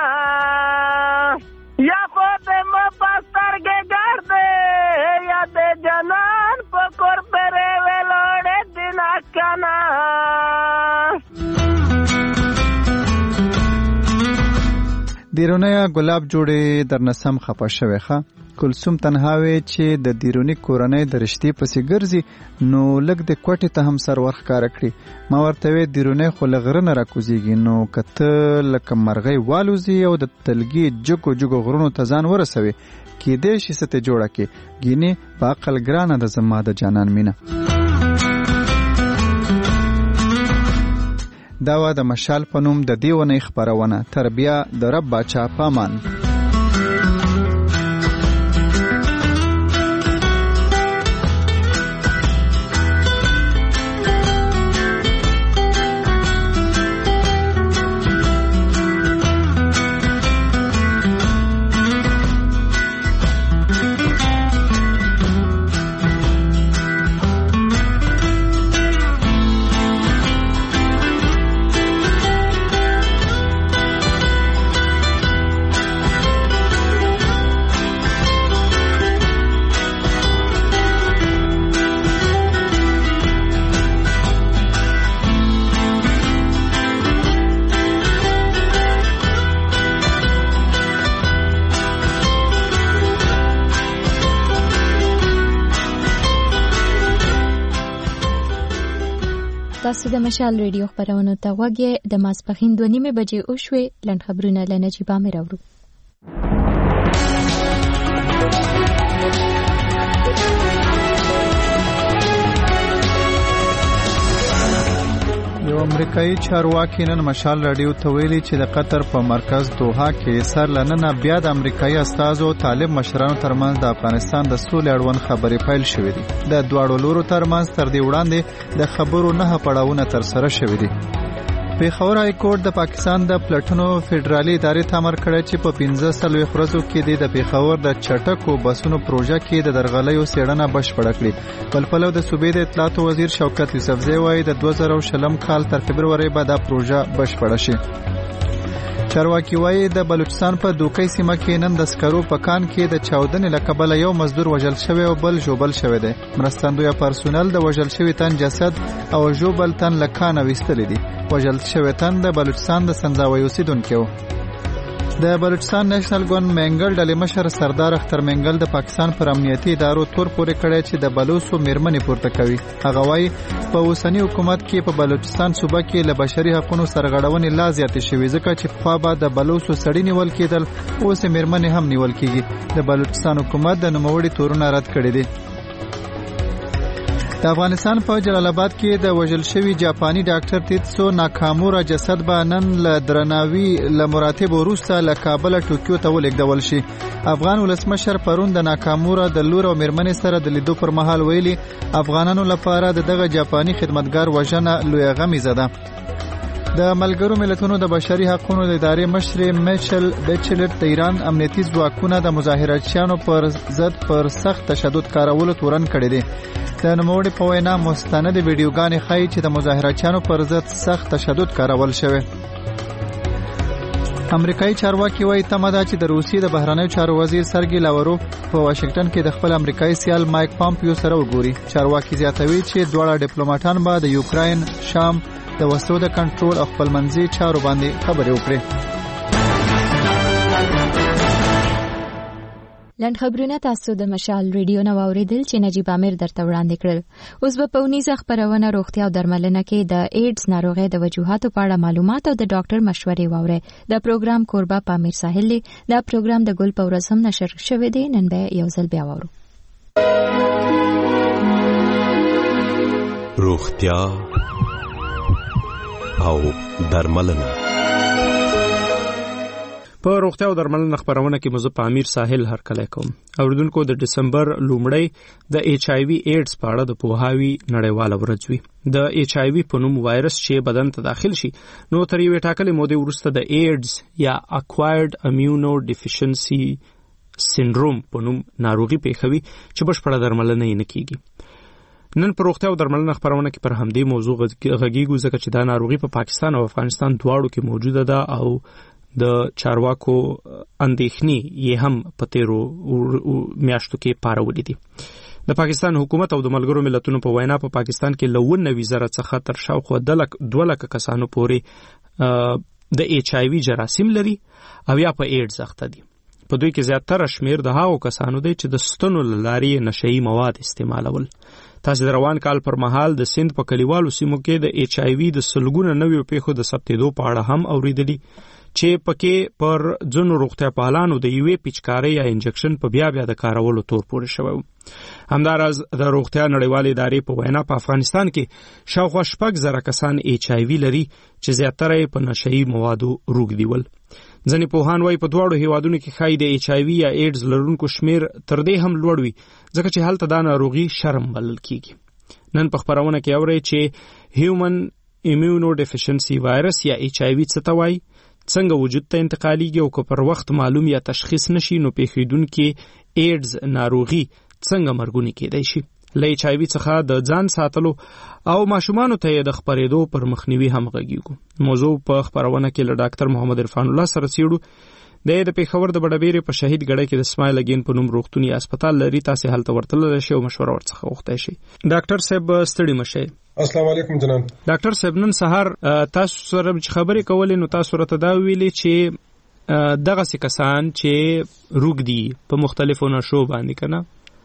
یا خو د مپستر کې ګرځي یا د جنان په کور پرې ولوړې دنا کنا.
دیرونه ګلاب جوړې در نسم خپه شوی. ښه کلثوم تنهاوي چې د دیرونی کورنۍ د رشتې پسې ګرځي نو لږ د کوټې ته هم سر ورښکاره کړي. ما ورته وې دیرونی خو له غره نه راکوزېږي نو که ته لکه مرغۍ والوځي او د تلګي جګو جګو غرونو ته ځان ورسوي کیدای شي څه ته جوړه کړي. ګینې په عقل ګرانه ده زما د جانان مینه. دا وه د مشال په نوم د دې ونې خپرونه. تر بیا د رب باچا پامان.
تاسو د مشال ریډیو خبرونه ته وګورئ. د ماسپخین دوه نیمه بجې او شوې لنډ خبرونه له نجيبه مې راوړو.
یو امریکایي چارواکي نن مشال رادیو ته ویلي چې د قطر په مرکز دوحه کې سرلننه بیا د امریکایي استازو طالب مشرانو ترمنځ د افغانستان د سولې اړوند خبرې پیل شوې دي. د دواړو لورو ترمنځ تر دې وړاندې د خبرو نه پړاوونه تر سره شوې دي. پیښور های کورټ د پاکستان د پلټنو فدرالي ادارې ته امر کړی چې په پنځه څلوېښت ورځو کې د پیښور د چټکو بسونو پروژه کې د درغلیو څېړنه بشپړه کړي. بل پلو د صوبې د اطلاعاتو وزیر شوکت یوسفزی وایي د دوه زره شلم کال تر فبروري به دا پروژه بشپړه شي. چارواکي وایي د بلوچستان په دوکۍ سیمه کې نن د سکرو په کان کې د چاودنې له کبله یو مزدور وژل شوی او بل ژوبل شوی دی. مرستندویه پرسونل د وژل شوي تن جسد او ژوبل تن له کانه ویستلی دي. وژل شوی تن د بلوچستان د سنځاوۍ اوسیدونکی و. د بلوچستان نېشنل ګوند منګل ډلې مشر سردار اختر منګل د پاکستان پر امنیتي ادارو تور پورې کړی چې د بلوڅو میرمنې پورته کوي. هغه وایي په اوسني حکومت کې په بلوچستان صوبه کې له بشري حقوقو سرغړونې لا زیاتې شوې ځکه چې پخوا به د بلوڅو سړي نیول کېدل اوس میرمنې هم نیول کېږي. د بلوچستان حکومت د نوموړي تورونه رد کړي دي. د افغانستان په جلال آباد کې د وژل شوي جاپاني ډاکټر تیتسو ناکامورا جسد به نن له درناوي له مراتب وروسته له کابل ټوکیو ته ولېږدول شي. افغان ولسمشر پرون د ناکامورا د لور او میرمنې سره د لیدو پر مهال ویلي افغانانو لپاره د دغه جاپاني خدمتګار وژنه لویه غمیزه ده. د ملګرو ملتونو د بشري حقوقو د ادارې مشر میچل بیچلټ د ایران امنیتي ځواکونه د مظاهراتچیانو پر ضد پر سخت تشدد کارولو تورن کړی دی. د نوموړي په وینا مستند ویډیوګانې ښایي چې د مظاهراتچیانو پر ضد سخت تشدد کارول شوی. امریکایي چارواکي وایي تمه ده چې د روسیې د بهرنیو چارو وزیر سرګي لاوروف په واشنگټن کې د خپل امریکایي سیال مایک پامپیو سره وګوري. چارواکي زیاتوي چې دواړه ډیپلوماټان به د یوکراین، شام، د وسلو د کنټرول او خپلمنځي چارو باندې خبرې وکړي.
لنډ خبرونه تاسو د مشال ریډیو نو اوریدل چې نجيب امیر درته وړاندې کړل. اوس به په ونیزه خبرونه روغتیا او درملنه کې د ایډز ناروغۍ د وجوهاتو په اړه معلومات او د ډاکټر مشورې واوري. د پروګرام کوربه پامیر ساحل دی. دا پروګرام د ګل په ورځ هم نشر شوی دی. نن به یو ځل بیا واورو.
روغتیا او درملنه.
په روغتیا او درملنه خبرونه کې مزه پامیر ساحل هر کله کوم. اوریدونکو د دسمبر لومړی د ایچ آی وی ایډز په اړه د پوهاوی نړیواله ورځ وي. د ایچ آی وی په نوم وایرس چې بدن ته داخل شي نو تر یوې ټاکلې مودې وروسته د ایډز یا اکوایرډ امیونو ډیفیشنسي سینډروم په نوم ناروغي پیښوي چې بشپړه درملنه یې نه کیږي. نن په روغتیا او درملنه خبرونه کې پر همدې موضوع غږیږو ځکه چې دا ناروغي په پاکستان او افغانستان دواړو کې موجوده ده او د چارواکو اندېښنې یې هم په تیرو میاشتو کې پارولې دي. د پاکستان حکومت او د ملګرو ملتونو په وینا په پاکستان کې له نوي زره څخه تر شاوخوا دوه لکه کسانو پورې د ایچ آی وی جراثیم لري او یا په ایډز اخته دي. په دوی کې زیاتره شمیر د هغو کسانو دی چې د ستنو له لارې نشهیي مواد استعمالول. تاسو د روان کال پر مهال د سند په کلیوالو سیمو کې د ایچ آی وی د سلګونه نویو پیښو د ثبتېدو په اړه هم اوریدلي چې پکې پر ځینو روغتیا پالانو د یوې پیچکارۍ یا انجکشن په بیا بیا د کارولو تور پورې شوی. همداراز د روغتیا نړیوالې ادارې په وینا په افغانستان کې شاوخوا شپږ زره کسان ایچ آی وی لري چې زیاتره یې په نشهیي موادو روږدي. ځینې پوهان وایي په دواړو هیوادونو کې ښایي د ایچ آی وی یا ایډز لرونکو شمیر تر دې هم لوړ وي ځکه چې هلته دا ناروغي شرم بلل کیږي. نن په خبرونه کې اورئ چې هیومن ایمیونو ډیفیشنسي وایرس یا ایچ آی وی څه ته وایي، څنګه وجود ته انتقالیږي او که پر وخت معلوم یا تشخیص نشي نو پیښیدونکي ایډز ناروغي څنګه مرګونی کېدای شي. له ایچ آی وی څخه د ځان ساتلو او ماشومانو ته د خبرېدو پر مخنیوي هم غږیږو. موضوع په خبرونه کې له ډاکټر محمد عرفان الله سره څېړو. د پیښور د بډبېرې په شهید ګړی کې د اسماعیل اګین په نوم روغتوني هسپتال لري. تاسو هلته ورتللی شئ او مشوره ورڅخه غوښتی شئ. ډاکټر صاحب ستړي مه شئ.
السلام علیکم جناب.
ډاکټر صاحب نن سهار تاسو سره چې خبرې کولې نو تاسو راته دا ویلې چې دغسې کسان چې روږدي په مختلفو نشو باندې که نه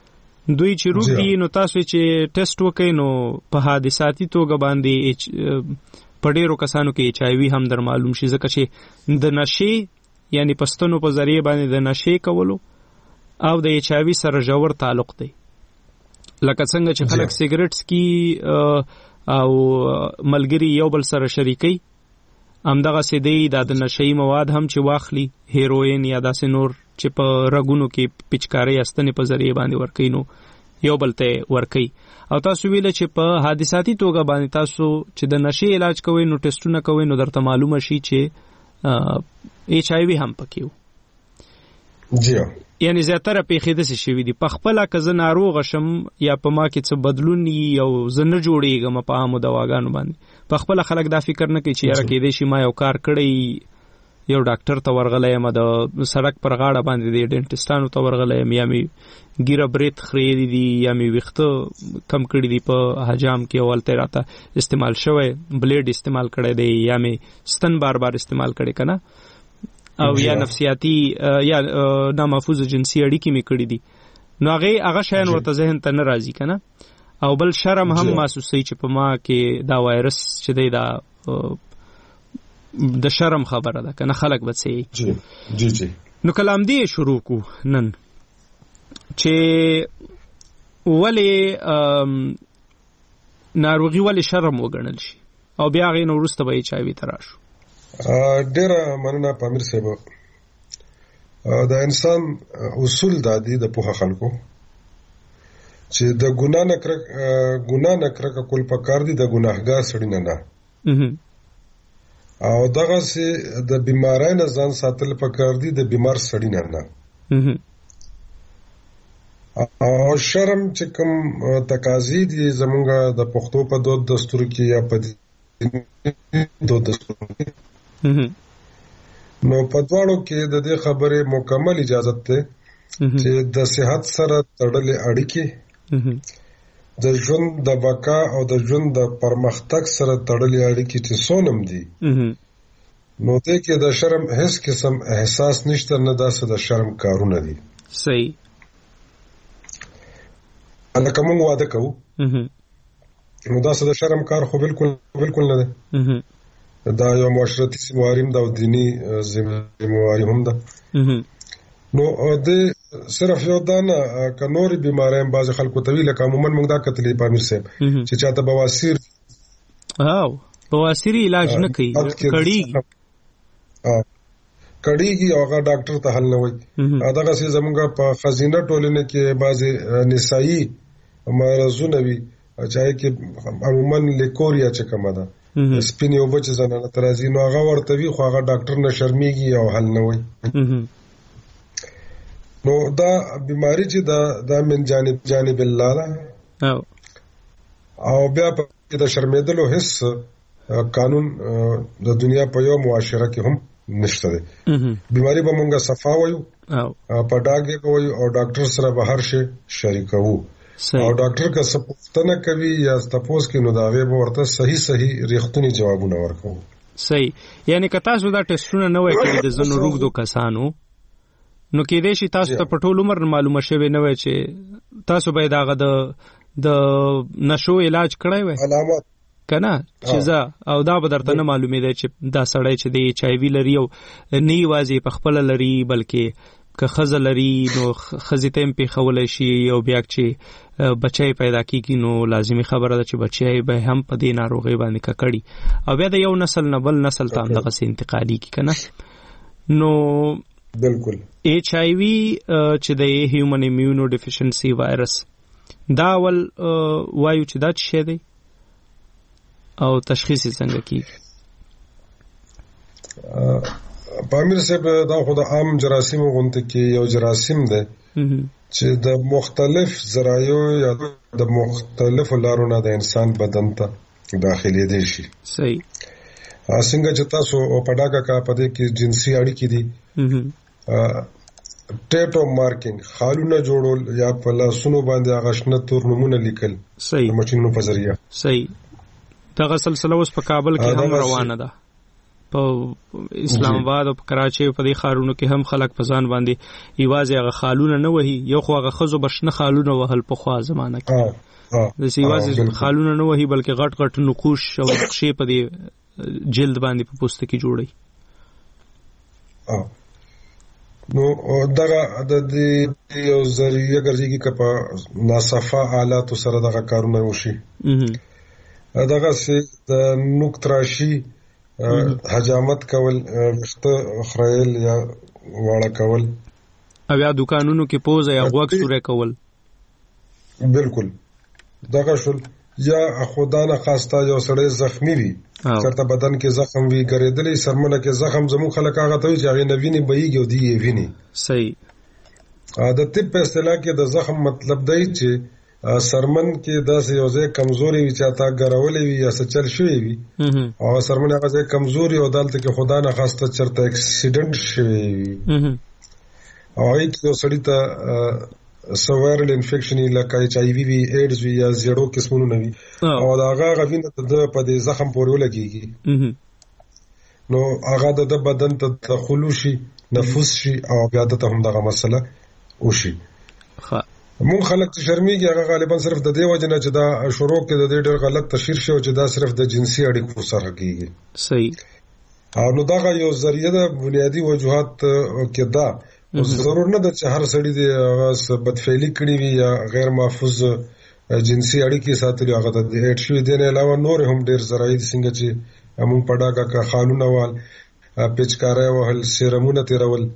دوی چې روغ دي نو تاسو چې ټیسټ وکئ نو په حادثاتي توګه باندې په ډیرو کسانو کې ایچ آی وی هم در معلوم شي، ځکه چې د نشې یعنی پښتنو په ذریعہ باندې د نشې کولو او د ایچ آی وی سره ژور تعلق دی. لکه څنګه چې خلک سیګریټس کی او ملګری یو بل سره شریکي، همدغه سیدی د نشې مواد هم چې واخلي، هیروین یا داسې نور چې په رګونو کې پچکاري استنې په ذریعہ باندې ورکي نو یو بل ته ورکي. او تاسو ویل چې په حادثاتي توګه باندې تاسو چې د نشې علاج کوئ نو ټیسټونه کوئ نو درته معلومه شي چې ایچ آی وی هم پکې وو.
جی
یعنی زیاتره پیښې داسې شوي دي په خپله که زه ناروغه شم یا په ما کې څه بدلون وي او زه نه جوړېږم په عامو دواګانو باندې، په خپله خلک دا فکر نه کوي چې یاره کېدی شي ما یو کار کړی، یو ډاکټر ته ورغلی یم، د سړک پر غاړه باندې د ډینټسټانو ته ورغلی یم، یا مې ګیره برید خریدي دي یا مې ویښته کم کړي دي په حجام کې او هلته راته استعمال شوی بلیډ استعمال کړی دی یا مې ستن بار بار استعمال کړی که نه، او یا نفسیاتي یا نامحفوظ جنسي اړیکې مې کړي دي، نو هغې هغه شیان ورته ذهن ته نه راځي که نه. او بل شرم هم محسوسوي چې په ما کې دا وایرس چې دی دا د شرم خبره ده کنه، خلک به څه
جی جی جی
نو کلام دی شروع کو نن چې ولې ناروغي ولې شرم وګڼل شي او بیا غي نو وروسته به ایچ آی وی تراشو.
ډیره مننه پامیر صاحب. د انسان اصول دادي د پوهه خلکو چې د ګنا نه کړه ګنا نه کړه کول پکار دي د ګناهګار سړی نه نه او دغه سي د بیمارۍ نه ځان ساتل پکار دي د بیمار سړی نه نه او شرم چې کوم تقاضي دي زمونږ د پښتو په دود دستور کې یا په دود دستور کې نو په دواړو کې د دې خبرې مکمل اجازه ده چې د صحت سره تړلې اړیکې د ژوند د بقا او د ژوند د پرمختګ سره تړلې اړیکې چې سونم دي نو ته کې د شرم هیڅ قسم احساس نشته، نه داسې د شرم کارونه دي.
صحیح.
الکه موږ واده کوو نو داسې د شرم کار خو بالکل بالکل نه ده، دا یو معاشرتي ذمہواری هم ده او دینی ذمہواری هم ده. نو د صرف یو دا نه که نورې بیمارۍ هم بعضې خلکو ته وي، لکه عموما موږ دا کتلې پامیر صاحب چې چاته بواسیر
او بواسیري علاج نه کوي، کړېږي
کړېږي او هغه ډاکټر ته حل نه وایي. دغسې زموږ په ښځینه ټولنه کې بعضې نسایي مرضونه وي چاهې کې عموما لیکوریا چې کومه ده سپینې اوبه چې زنانه ته راځي نو هغه ورته وي خو هغه ډاکټر نه شرمېږي او حل نه وایي. نو دا بیماری چې دا دا من جانب جانب الله ده او بیا په د شرمېدلو هیڅ قانون د دنیا په یو معاشره کې هم نشته دی. بیماری به مونږه صفا وایو په ډاګه کوي او ډاکټر سره به هر شی شریکو او ډاکټر که څه پوښتنه کوي یا تاسو کې نو دا غي به ورته صحیح صحیح ریښتونی جوابونه ورکوي.
صحیح. یعنی که تاسو دا ټیسټونه نه وای کړی د زنو روغدو کسانو نو کېدای شي تاسو ته په ټول عمر معلومه شوی نه وای چې تاسو به داغه د د نشو علاج کړی وای
علامات
کنه چې زه او دا به درته نه معلومې ده چې دا سړی چې د ایچ آی وی لري او نه یوازې په خپله لري بلکې که ښځه لري نو ښځې ته هم پېښولی شي او بیا چې بچی پیدا کېږي نو لازمي خبره ده چې بچی به هم په دې ناروغۍ باندې ککړي او بیا د یو نسل نه بل نسل ته همدغسې انتقالېږي که نه. نو
بالکل
ایچ آی وی چې د هیومن ایمیونو ډیفیشنسي وایرس دا اول وایو چې دا څه شی دی او تشخیص یې څنګه کېږي؟
پامیر صاحب دا خو د عام جراثیمو غونډه کې یو جراثیم دی چې د مختلف ذرایعو یا د مختلفو لارو نه د انسان بدن ته داخلي شي.
صحیح.
څنګه چې تاسو په ډاګه کا پدې کې جنسي اړیکې دي ټیټو مارکینګ خالونه جوړول یا په لاسونو باندې هغه شنه تور نمونه لیکل.
صحیح.
ماشینونو په ذریعہ.
صحیح. دغه سلسله اوس په کابل کې هم روانه ده. په اسلام آباد او په کراچي په دې ښارونو کې هم خلک په ځان باندې یوازې هغه خالونه نه وهي، یو خو هغه ښځو بشنه خالونه وهل په خوا زمانه کې داسې یوازې خالونه نه وهي بلکې غټ غټ نقوش او نقشې په دې جلد باندې په پوستکي جوړوي.
نو دغه د دې یو ذریعہ ګرځي کې په ناصفه آلاتو سره دغه کارونه وشي. دغه سي د نوکتراشي حجامت کول، وخته خړایل یا واړه کول،
او یا دکانونو کې پوزه یا غوږ سوره کول.
بالکل دغه شول. یا خدانه خواسته یو سړی زخمی وي، چرته بدن کې زخم وي، ګرېدلې سرمنه کې زخم، زمو خلک هغه ته چې هغه نویني بهيږي او دی یې ویني.
صحیح.
د طب په اصطلاح کې د زخم مطلب دی چې سرمن کې داسې یو ځای کمزوري وي چې تا ګرولې وي یا څه چل شوی وي، او سرمن هغه ځای کمزوري او دالته کې خدا نه خواسته چرته اکسیډنټ شوی وي، او هغه کې یو سړی ته سوایرل انفیکشن لکه ایچ آی وی وي، ایډز وي یا زیړو قسمونو نه وي، او دا هغه غوینه د په دې زخم پورې ولګيږي، نو هغه د بدن ته دخول شي، نفوس شي، او بیا د ته هم دغه مسله وشي.
ښه
مون خلک چې شرمېږي هغه غالبا صرف د دې وجه نه چې دا شروع کې د دې ډېر غلط تشهیر شو چې دا صرف د جنسي اړیکو سره کېږي.
صحیح.
او نو دغه یو ذریعہ د بنیادی وجوهات کې دا ضرور نه ده چې هر سړی د هغه بدفعلي کړي وي یا غیر محفوظ جنسي اړیکې ساتلي، هغه د ایډ شوي دي نه علاوه نور هم ډېر ذرایع دي څنګه چې موږ په ډاګه کا خالونه وال، پیچکارۍ وهل، سیرمونه تیرول،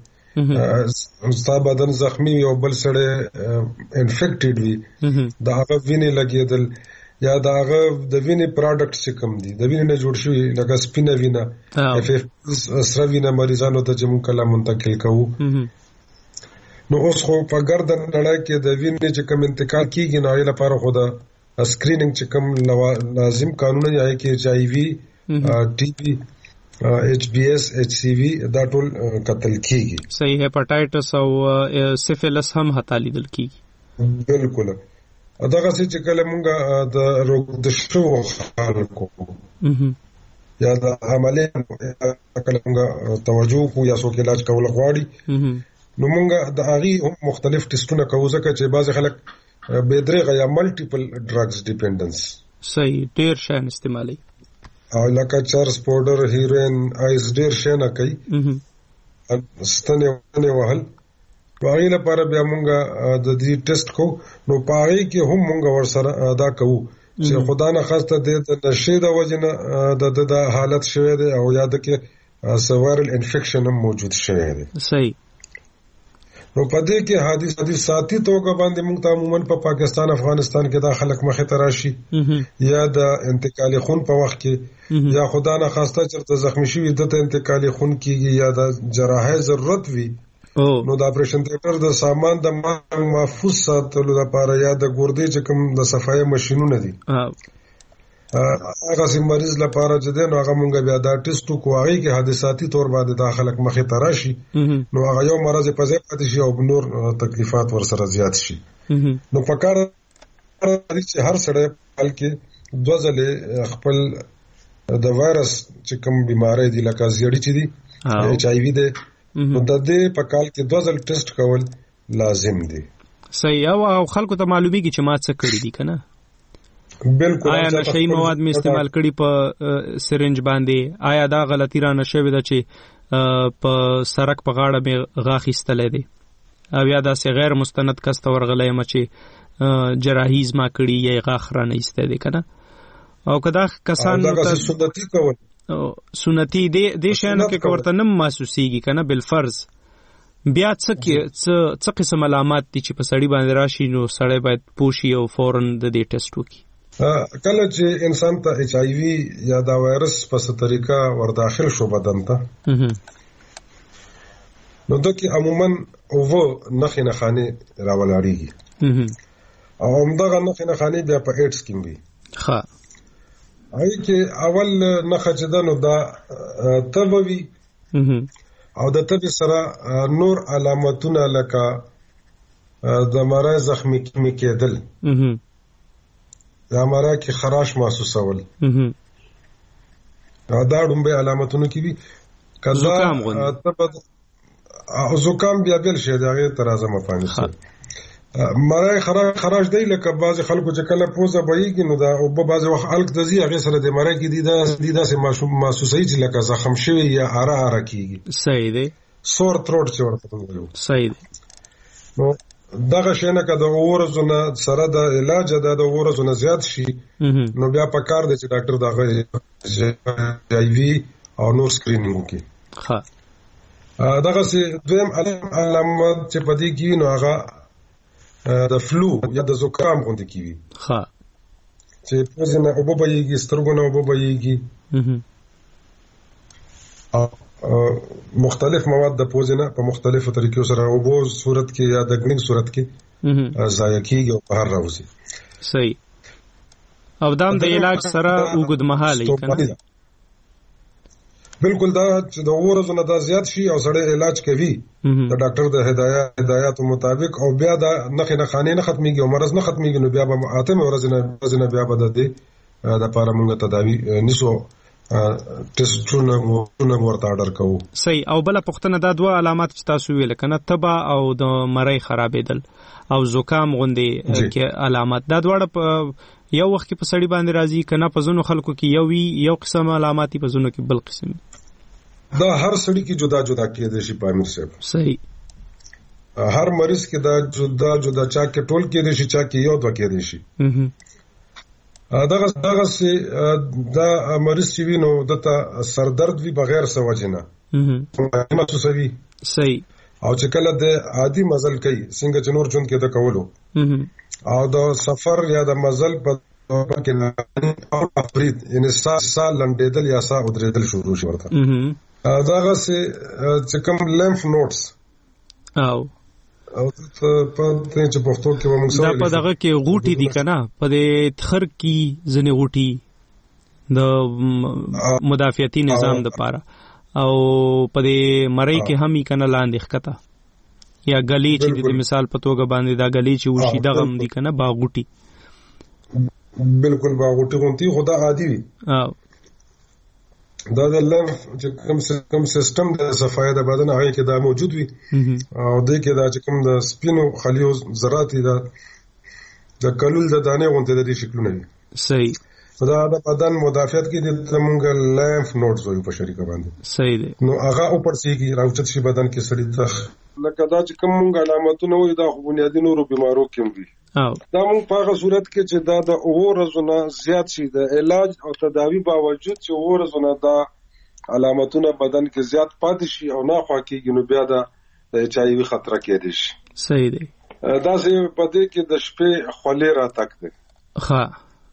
ستا بدن زخمی وي او بل سړی انفیکټډ وي، د هغه وینې لګېدل یا د هغه د وینې پراډکټ چې کوم دي د وینې نه جوړ شوي لکه سپینه وینه، اف اف سره وینه مریضانو ته چې موږ کله منتقل کوو. نو اوس خو په ګرد نړۍ کې د وینې چې کوم انتقال کیږي نو هغې لپاره خو د سکریننګ چې کوم لازم قانون یې هغې کې ایچ آی وي، ټي بي، ایچ بی ایس، ایچ سی وی دا ټول قتل کیږي.
صحیح. هپاټایټس او سیفیلس هم هتا لیدل کیږي.
بالکل. دغه څه چې کله مونږ د روغ د شو خلکو یا د عملیات کله مونږ توجه کو یا څوک علاج کول غواړي، نو مونږ د هغه هم مختلف ټیسټونه کوو ځکه چې بعض خلک بې درېغه یا ملټیپل ډرګز ډیپندنس.
صحیح. ډیر شان استعمالي
او لکه چرس، پاوډر، هیروین، آیس ډیر شي نه کوي، ستنه ونه وهل. په هغه لپاره بیا مونږه د دې ټیسټ کو، نو په هغه کې هم مونږ ورسره ادا کوو چې خدا نه خواسته د نشي د وجنه د د حالت شوی دی او یاد کې سوایرل انفیکشن هم موجود شوی دی.
صحیح.
نو په دې کې حادث حدیث ساتي توګه باندې موږ ته عموما په پاکستان افغانستان کې دا خلک مخه تراشي یا د انتقالي خون په وخت کې یا خدا نه خواسته چې زخمی شي د انتقالي خون کېږي یا د جراحي ضرورت وي، نو د اپریشن تیاتر د سامان د محفوظ ساتلو لپاره یا د ګردې چې کوم د صفایي ماشینونه دي هغه سیم مریض لپاره چې دی نو هغه مونږ بیا دا ټیسټ کو هغه کې حادثاتي تور باندې د خلک مخې ته راشي، نو هغه یو مرض په ځای پاتې شي او نور تکلیفات ورسره زیات شي. نو په کار چې هر سړی بلکې دوه ځلې خپل د وایرس چې کوم بیماری دي لکه زیړی چې دي ایچ آی وی دی، نو د دې په کال کې دوه ځل ټیسټ کول لازم دي.
صحیح. او خلکو ته معلومیږي چې ما څه کړی دي کنه.
بالکل.
آیا نشئی مواد می استعمال کړي په سرنج باندې؟ آیا دا غلطی را نشوي ده چې په سرک په غاړه می غاخیستلې دي؟ او یا دا سه غیر مستند کس ته ورغلې م چې جراحیز ما کړي یا غاخ را نه ایسته دي کنه. او کدا کسان
ته سنتي کول
سنتي دي د شانه کې ورته نم محسوسيږي کنه بل فرض، بیا څه کې څه قسم علامات دي چې په سړی باندې راشي نو سړی باید پوښي او فورن د دې ټیسټ وکړي.
کله چې انسان ته ایچ آی وی یا دا وایرس په څه طریقه ور داخل شو بدن ته، نو دغه عموما اوو نخې نخانه راولاړيږي او همدغه نخې نخانه بیا په ایډز کې وي.
ها
هغه کې اول نخه چې دنو دا تبوي او د تبي سره نور علامتونه لکه د مرض زخمی کېدل یا مرا کې خراش محسوسول دا ډومبه علامتونه کې وي کله
زکام غوندي
او زکام بیا بل شي دا غیر ترازه مفاهیم مرای خراج خراج دی لکه بعض خلکو چې کله پوزه بهيږي نو دا او په بعض وخت الک د زی هغه سره د مرای کې دي دا دي داسې محسوسي چې لکه زخم شوی یا اره اره کیږي.
صحیح دی.
سور تروټ چې ورته وایو.
صحیح دی.
نو دغه شنه کده ورزونه سره د علاج د ورزونه زیات شي نو بیا په کار دی چې ډاکټر دغه ای وی او نور سکرینینګ وکړي.
ها
دغه سي دویم علامات چې پدې کې نو هغه د فلو یا د زکام غوندې کیږي.
ها
چې پوزنه او بوبایږي سترګونه او بوبایږي مختلف مواد د پوزنه په مختلفو طریقو سره او بو صورت کې یا د غنګ صورت کې ضایع کیږي او بهر راوځي.
صحیح. او دام د علاج سره وګد مهاله کنه
بالکل دا چې د ورځو دا زیات شي او سړی علاج کوي د ډاکټر د هدايت هداياتو مطابق او بیا دا نخې نه خانې نه ختميږي او مرز نه ختميږي نو بیا به اته ورځې نه ورځې نه بیا به د دې د پاره موږ تداوی نشو ټیسټونه ورته آرډر کوو.
صحیح. او بل پختنه دا دوه علامات چې تاسو ویل کنه تبا او د مړی خرابېدل او زکام غوندي کې علامات دا دواړه په یو وخت کې په سړی باندې راځي کنه په زونو خلکو کې یو وی یو قسم علامات په زونو کې بل قسم
دا هر سړی کې جدا جدا کېدې شي پامیر صاحب.
صحیح.
هر مریض کې دا جدا جدا چا کې ټول کېدې شي چا کې یو دوه کېدې شي. دغه دغه سي دا مریض چې وینو دته سر درد وی بغیر څه وجنه محسوسوي.
صحیح.
او چې کله د عادي مزل کوي څنګه چې نور جون کې د کولو او د سفر یا د مزل په کې نه او افرید ان سال لنډېدل یا سا ودرېدل شروع شي ورته. دغه سي چې کوم لیمف نوډز
او
او په چې پښتو کې موږ
دا په دغه کې غوټي دي کنه په دې تخر کې ځنې غوټي د مدافعتي نظام د پاره او په دې مړی کې هم کنه لاندې ښکته یا غلی چې د مثال په توګه باندې دا غلی چې وشي دغه هم دي کنه باغوټي.
بالکل باغوټي غونتی خدا عادي وي.
او
دا د لیمف چې کوم کوم سیستم د صفای د بدن هغه کې دا موجود وي او د کې دا چې کوم د سپینو خلیو ذرات دا د کلول د دانې غونته د دې شکلونه وي.
صحیح.
دا د بدن مدافعت کې د موږ لیمف نوډز وایو په شریکه باندې.
صحیح دی.
نو هغه اوپر سیږي راوچت شي بدن کې سړی ته لکه دا چې کوم موږ علامتونه وي دا خو بنیادی نورو بیمارو کې وي.
او
دا موږ په هغه صورت کې چې دا د اورزونه زیات شي د علاج او تداوی باوجود چې اورزونه دا علامتونه بدن کې زیات پاتې شي او نه خوا کېږي نو بیا دا ایچ آی وی خطر کېدی شي.
صحیح دی.
دا سه په دې کې د شپې خولې را تک دي.
ها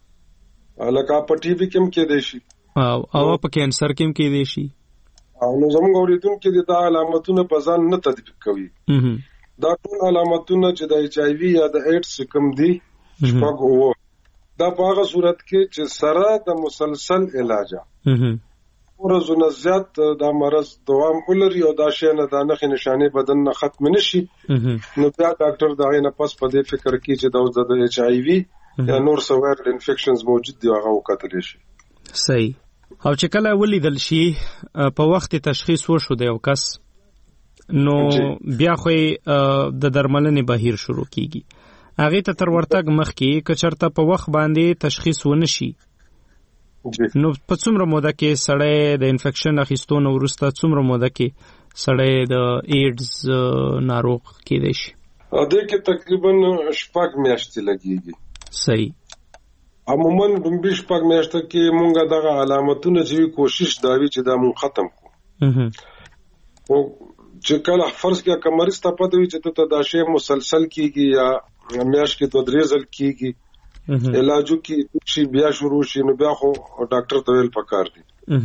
لکه په ټي بي کې کېدی شي
او او په کینسر کې کېدی شي.
او نو زموږ اوریدونکو کې دا علامتونه په ځان نه تطبیق کوي. دا ټول علامتونه چې د ایچ آی وی یا د ایډز کوم دي شپږ وو دا په هغه صورت کې چې سره د مسلسل علاج ورزونه زیات د مرض دوام ولري او دا شی نه د نښې نشانه بدن نه ختم نشي نو بیا ډاکټر دا نه پس په دې فکر کې چې دا د ایچ آی وی یا نور سویر انفیکشنز موجود دی هغه وکړل شي.
صحیح. او چې کله ولیدل شي په وخت تشخیص وشو د یو کس نو بیا خو د درملنې بهیر شروع کیږي هغه ته تر ورتګ مخکې کچرته په وخت باندې تشخیص ونشي نو په څومره موده کې سړی د انفیکشن اخیستو نه وروسته څومره موده کې سړی د ایډز ناروغ کېدی شي؟
دې کې تقریبا شپږ میاشتې لګیږي.
صحیح.
عموما لومبي شپږ میاشتې کې مونږ دغه علامتونه چې کوشش دا وی چې دا مون ختم کړو. او چې کله فرض کې کمرې ستپد وي چې ته دا شی مسلسل کیږي یا میاش کې دوه درې ځل کیږي علاجو کې شي بیا شروع شي نو بیا خو ډاکټر ته ویل پکار دي.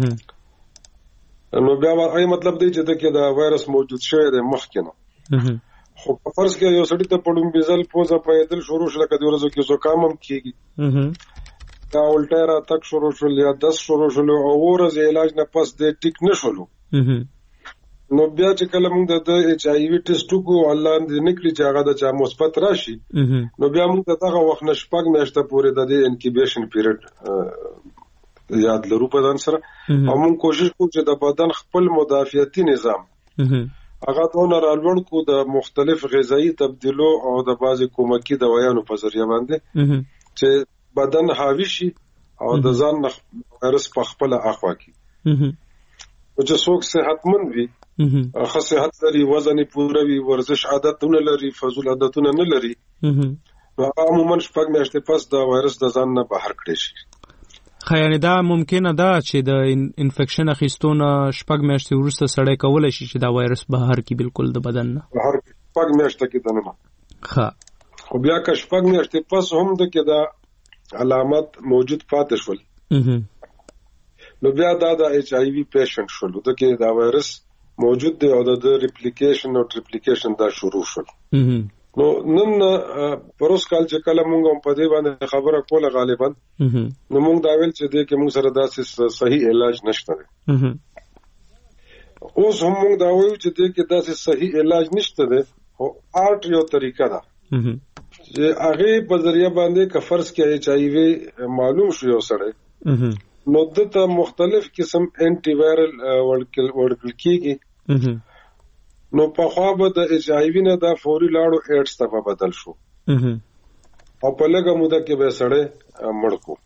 نو بیا وايي مطلب دی چې دا کې دا وایرس موجود شوی دی مخکې نه. خو فرض کې یو سړی ته پړم بيزل پوزه پیدل شروع شل کده ورځو کې زکام هم کیږي دا الټا تک شروع شول یا دس شروع شول او ورځ علاج نه پس د ټیک نشولو نو بیا چې کله موږ د ایچ آی وی ټیسټ کو الله دې نکړي چې هغه د چا مثبت راشي نو بیا موږ دغه وخت نشپګ میاشته پورې د انکیبیشن پیریډ یاد لرو په ځان سره او موږ کوشش کوو چې د بدن خپل مدافعتي نظام هغه دونه رالوړ کو د مختلف غذایی تبدیلو او د بعضی کومکی دوايانو په ذریعہ باندې چې بدن حاوی شي او د ځان وایرس په خپل اخوا کی او چې څوک صحتمند وي خو صحت لري وزن پوره وي ورزش عادتونه لري فضول عادتونه نه لري نو عموما شپږ میاشتې پس د وایرس د ځان نه بهر کړي شي
خو یعنی دا ممکنه ده چې د انفیکشن اخیستونه شپږ میاشتې وروسته سړی کولی شي چې دا وایرس بهر کړي بالکل د بدن نه
بهر شپږ میاشتې کې دننه
ښه
خو بیا که شپږ میاشتې پس هم د کې دا علامات موجود پاتې شول نو بیا دا د ایچ آی وی پیشنټ شول د کې دا وایرس موجود دی او د ریپلیکیشن او ټریپلیکیشن دا شروع شول نو نن پروس کال چې کله مونږ په دې باندې خبره کوله غالبا نو مونږ دا ویل چې دې کې مونږ سره داسې صحیح علاج نشته دی اوس هم مونږ دا وایو چې دې کې داسې صحیح علاج نشته دی او آرټ یو طریقه ده چې هغه په ذریعہ باندې که فرض کې ایچ آی وی معلوم شو یو سړی نو دته مختلف قسم انټي وایرل ورکل کیږي نو په خوا به د ایچ آی وی نه دا فوري لاړو ایډز ته بدل شو او په لږه موده کې به سړی مړ کو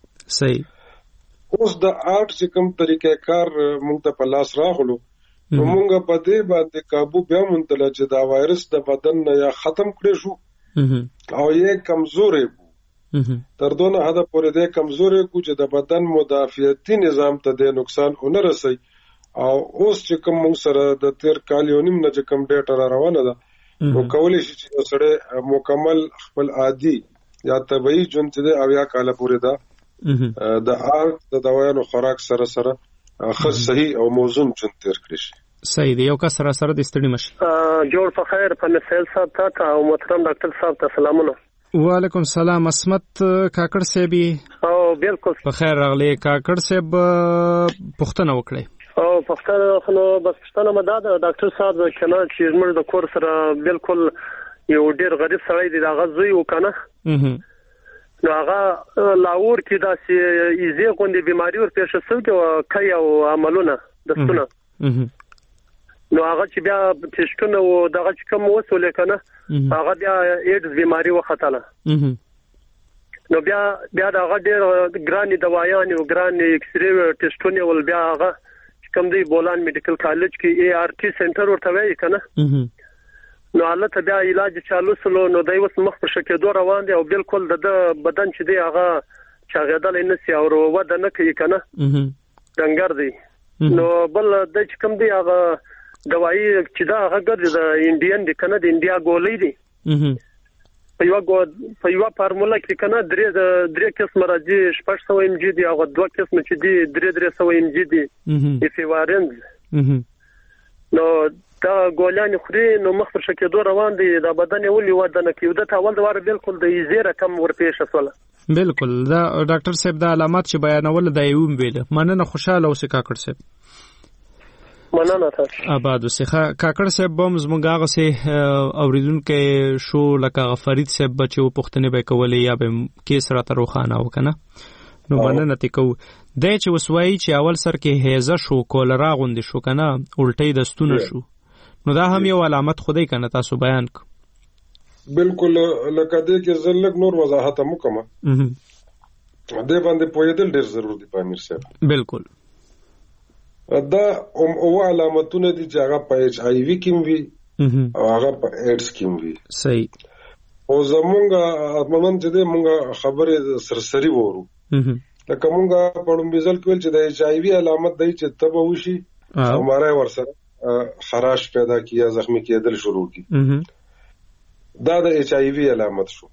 صحیح
اوس د آرټ چې کوم طریقې کار مونږ ته په لاس راغلو نو مونږ په دې باندې قابو بیا مونږ ته چې دا وایرس د بدن نه یا ختم کړی شو او یې کمزورې تر دونه حد پورې د کمزوري کو چې د بدن مدافعتي نظام ته د نقصان ونه رسي او اوس چې کوم موږ سره د تیر کال یو نیم نه چې کوم ډیټا را روانه ده نو کولی شي چې سره مکمل خپل عادي یا طبيعي ژوند چې اویا کال پورې ده د آرټ د دوايانو خوراک سره سره خاص صحیح او موزون ژوند تیر کړی شي
صحیح دی یو کس سره سره د ستړي مشي
جوړ په خیر په مثال صاحب ته او محترم ډاکټر صاحب ته سلامونه
وعلیکم السلام اسمت کاکړ صاحب
او بالکل
په خیر راغلی کاکړ صاحب پوښتنه وکړئ
او پښتنه خو بس پښتنه مدد ډاکټر صاحب کنه چې موږ د کور سره بالکل یو ډیر غریب سړی دی دا غزوی وکنه نو هغه لاور کې داسې ایزه غوندي بیماری ور پیښ شو کې کای او عملونه دستونه نو هغه چې بیا تشکونه او دغه چې کوم وسولې کنه هغه بیا ایډز بیماری وختاله نو بیا بیا دغه ډیر ګرانې دوايان او ګرانې ایکس ری ټیسټونه ول بیا هغه کوم دی بولان میډیکل کالج کې ای آر ټي سنټر ورته وایي کنه نو الله ته بیا علاج چالو سلو نو دای وس مخ پر شکه روان دی او بالکل د بدن چې دی هغه چاغېدل نه سي او وده نه کوي کنه څنګه دی نو بل د چې کوم دی هغه دوايي چې دا هغه ګرځي د انډین د کنه د انډیا ګولې دي په یو غو په یو فارمولا کې کنه درې درې قسم راځي شپږ سو ایم جی دی او دوه قسم چې دی درې درې سو ایم جی دی ایفیوارنز نو دا ګولان خوري نو مخ پر شکه روان دي د بدن ولي ودانه کې د تاول د واره بالکل د ایزه رقم ورپېښه سواله
بالکل دا ډاکټر صاحب دا علامات چې بیانول د یوم ویل مننه خوشاله اوسې کاکړ صاحب
مننه تاسو
آباد اوسه کاکړ صاحب بم زمونږ هغه سه اوریدونکو شو لکه فرید صاحب بچو پښتنه به کولې یا به کیس را تر خوانه وکنه نو مننه تکو د چې وسوي چې اول سر کې هيزه شو کولرا غوندي شو کنه الټي دستونه شو نو دا هم یو علامت خدای کنه تاسو بیان کو
بالکل لکه دې کې زلک نور وضاحت مو کوم دې باندې پوهېدل ډېر ضروري دی پامیر صاحب
بالکل
دا او علامتونه دي چې هغه په ایچ آی وی کې وي او هغه په ایډز کې وي
صحیح
او زمونږه اتمنن چې دې مونږه خبره سرسری وورو لکه مونږه په لومبي ځل کې چې د ایچ آی وی علامت دی چې تبه وشي هماره ورسره خراش پیدا کیا زخمی کېدل شروع کی دا د ایچ آی وی علامت شو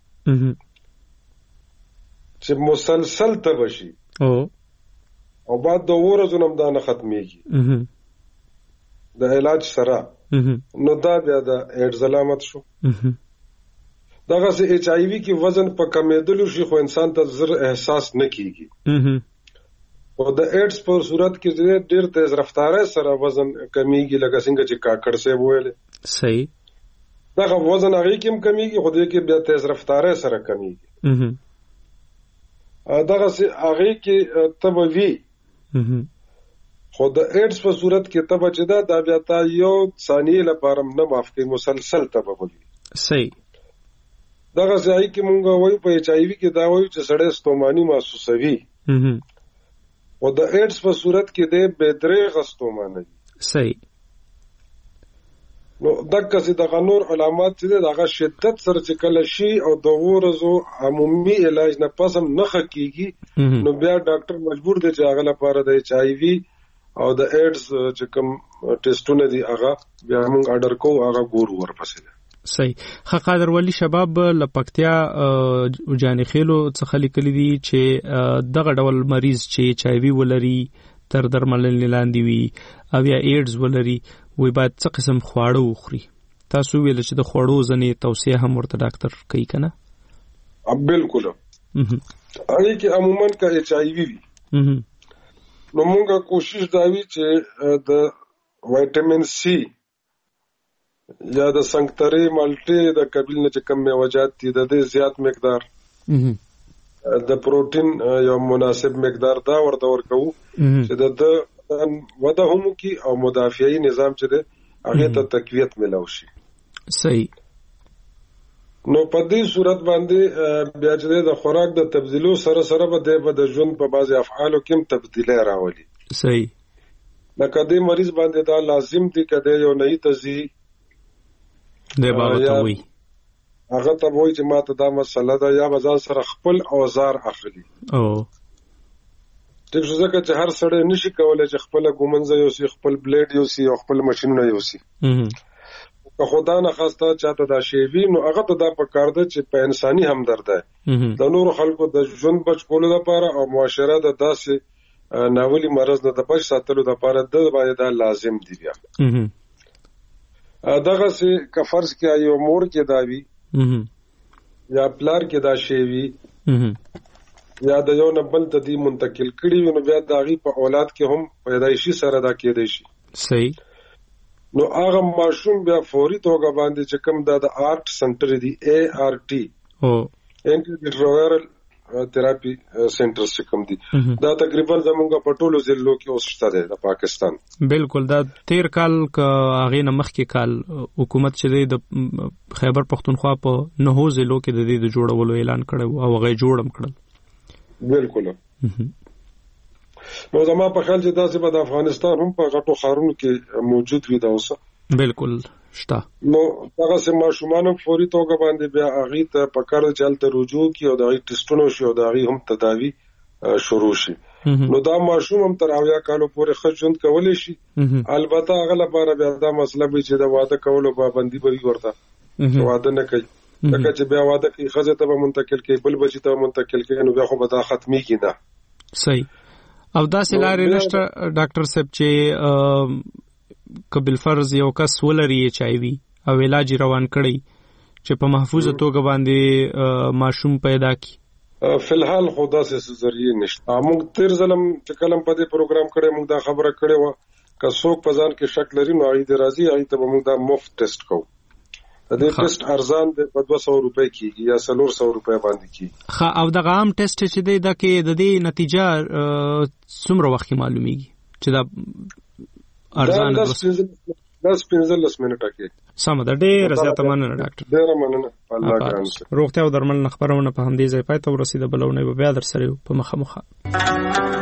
چې مسلسل تبه شي
او
او بعد د ورځو نه دا نه ختميږي د علاج سره نو دا بیا د ایډز علامت شو دغه سه ایچ آی وی کې وزن په کمیدلو شي خو انسان ته زر احساس نه کیږي او د ایډز په صورت کې ډېر تیز رفتاره سره وزن کمیږي لکه څنګه چې کاکړ سه ویل
صحیح
دغه وزن هغه کې کمیږي خو دې کې بیا تیز رفتاره سره کمیږي دغه سه هغه کې تبوی خو د ایډز په صورت کې تبه چې دا د بیا تا یو ثانیه لپاره نه معاف کوي، مسلسل تبه وي.
صحیح.
دغه ځای کې مونږ وایو په ایچ آی وی کې دا وایو چې سړی ستوماني محسوسوي، او د ایډز په صورت کې د بېدریغه ستوماني.
صحیح.
نو دغه څه د غنور علامات چې دغه شدت سره چې کله شي او د ورځو عمومي علاج نه پسم نه خکېږي، نو بیا ډاکټر مجبور دی چې هغه لپاره د ایچ آی وی او د ایډز چې کوم ټیسټونه دي هغه بیا موږ آرډر کوو، هغه ګورو ورپسې.
صحیح. خقادر ولی شباب لپکتیا جانې خېلو څخه لیکلي دي چې دغه ډول مریض چې ایچ آی وی ولري، تر درملنې لاندې وي او یا ایډز ولري، وی باید څه قسم خواړه وخوري؟ تاسو ویل چې د خوړو ځنې توصیه هم ورته ډاکټر کوي که نه؟
بالکل. هغې کې عموما که ایچ آی وی وي نو مونږ کوشش دا وي چې د وایټامین سی یا د سنګترې مالټې د قبیل نه چې کوم میوجات دي د دې زیات مقدار د پروټین یو مناسب مقدار دا ورته ورکوو چې د وده هم کی او مدافعي نظام چې ده هغه ته تقویت ملو شي.
صحیح.
نو په دې صورت باندې بیا چې د خوراک د تبدیلو سره سره به د ژوند په بعضي افعالو کې هم تبدیلی راولي.
صحیح.
لکه دې مریض باندې دا لازم دي کده یو نه تزي
د بابا وي
هغه ته وایي چې ماته دا مسله ده، یا بازار سره خپل اوزار اخلي.
او
ټیک شو، ځکه چې هر سړی نشي کولای چې خپل ګومنځ یوسي، خپل بلیډ یوسي او خپل ماشینونه یوسي. که خدا نه خواسته چاته دا شی وي نو هغه ته دا پکار ده چې په انساني همدرد ده د نورو خلکو د ژوند بچ کولو لپاره او معاشره د داسې ناولي مرض نه د بچ ساتلو لپاره د باید دا لازم دی. بیا دغه سي که فرض کې یو مور کې دا وي یا پلار کې دا شی وي یا د یو نه بل ته دی منتقل کړي وي، نو بیا د هغې په اولاد کې هم پیدایشي سره دا کېدی شي.
صحیح.
نو هغه ماشوم بیا فوري توګه باندې چې کوم دا د آرټ سنټر دی اے آر ټي انټي ریټرووایرل تھراپي سنټرز چې کوم دي دا تقریبا زمونږ په ټولو ضلعو کې اوس شته دی د پاکستان.
بالکل. دا تیر کال که هغې نه مخکې کال حکومت چې دی د خیبر پښتونخوا په نهو ضلعو کې د دې د جوړولو اعلان کړی او هغه یې جوړ هم کړل.
بالکل. نو زما په خیال چې داسې به د افغانستان هم په غټو ښارونو کې موجود وي دا اوسه.
بالکل شته.
نو دغسې ماشومان هم فوري توګه باندې بیا هغې ته پکار ده چې هلته رجوع کړي او د هغې ټسټونه وشي او د هغې هم تداوي شروع شي. نو دا ماشوم هم تر اویا کالو پورې ښه ژوند کولی شي. البته هغه لپاره بیا دا مسله وي چې د واده کولو پابندي به وي ورته، چې واده نه کوي. لکه چې بیا واده کوي ښځې ته به منتقل کوي، بل بچي ته به منتقل کوي، نو بیا خو به دا ختمېږي نه.
صحیح. او داسې لارې نشته ډاکټر صاحب چې که بالفرض یو کس ولري ایچ آی وي او علاج روان کړی چې په محفوظه توګه باندې ماشوم پیدا کړي؟
فی الحال خو داسې ذریعې نشته. موږ تیر ځل چې کله په دې پروګرام کړی موږ دا خبره کړې وه که څوک په ځان کې شک لري نو هغې دې راځي، هغې ته به موږ دا مفت ټیسټ کوو. د دې ټیسټ ارزان دی، په دوه سوه روپۍ کېږي یا څلور سوه روپۍ باندې کېږي.
ښه. او دغه عام ټیسټ چې دی دا کې د دې نتیجه څومره وخت کې معلومیږي چې دا ارزان؟
دس پنځلس منټه کې.
سمه ده. ډېره زیاته مننه ډاکټر.
ډېره مننه. الله ګران شه.
روغتیا او درملنه خپرونه په همدې ځای پای ته ورسېده. بله اونۍ به بیا در سره یو په مخامخ.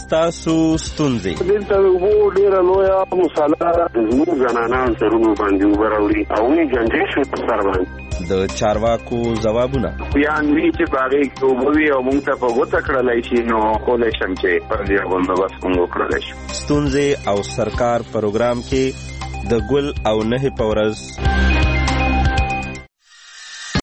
ستاسو ستونزې.
دلته وو ډیره لویه مساله زموږ زنانان سرونو باندې وبراوړي او نه جنجې شو په سر باندې
د چارواکو ځوابونه
بیان وی چې باغې کوبوي او موږ ته په وته کړلای شي نو کولای شم چې پر دې باندې بس موږ کړلای شو.
ستونزې او سرکار پروګرام کې د ګل او نه پورز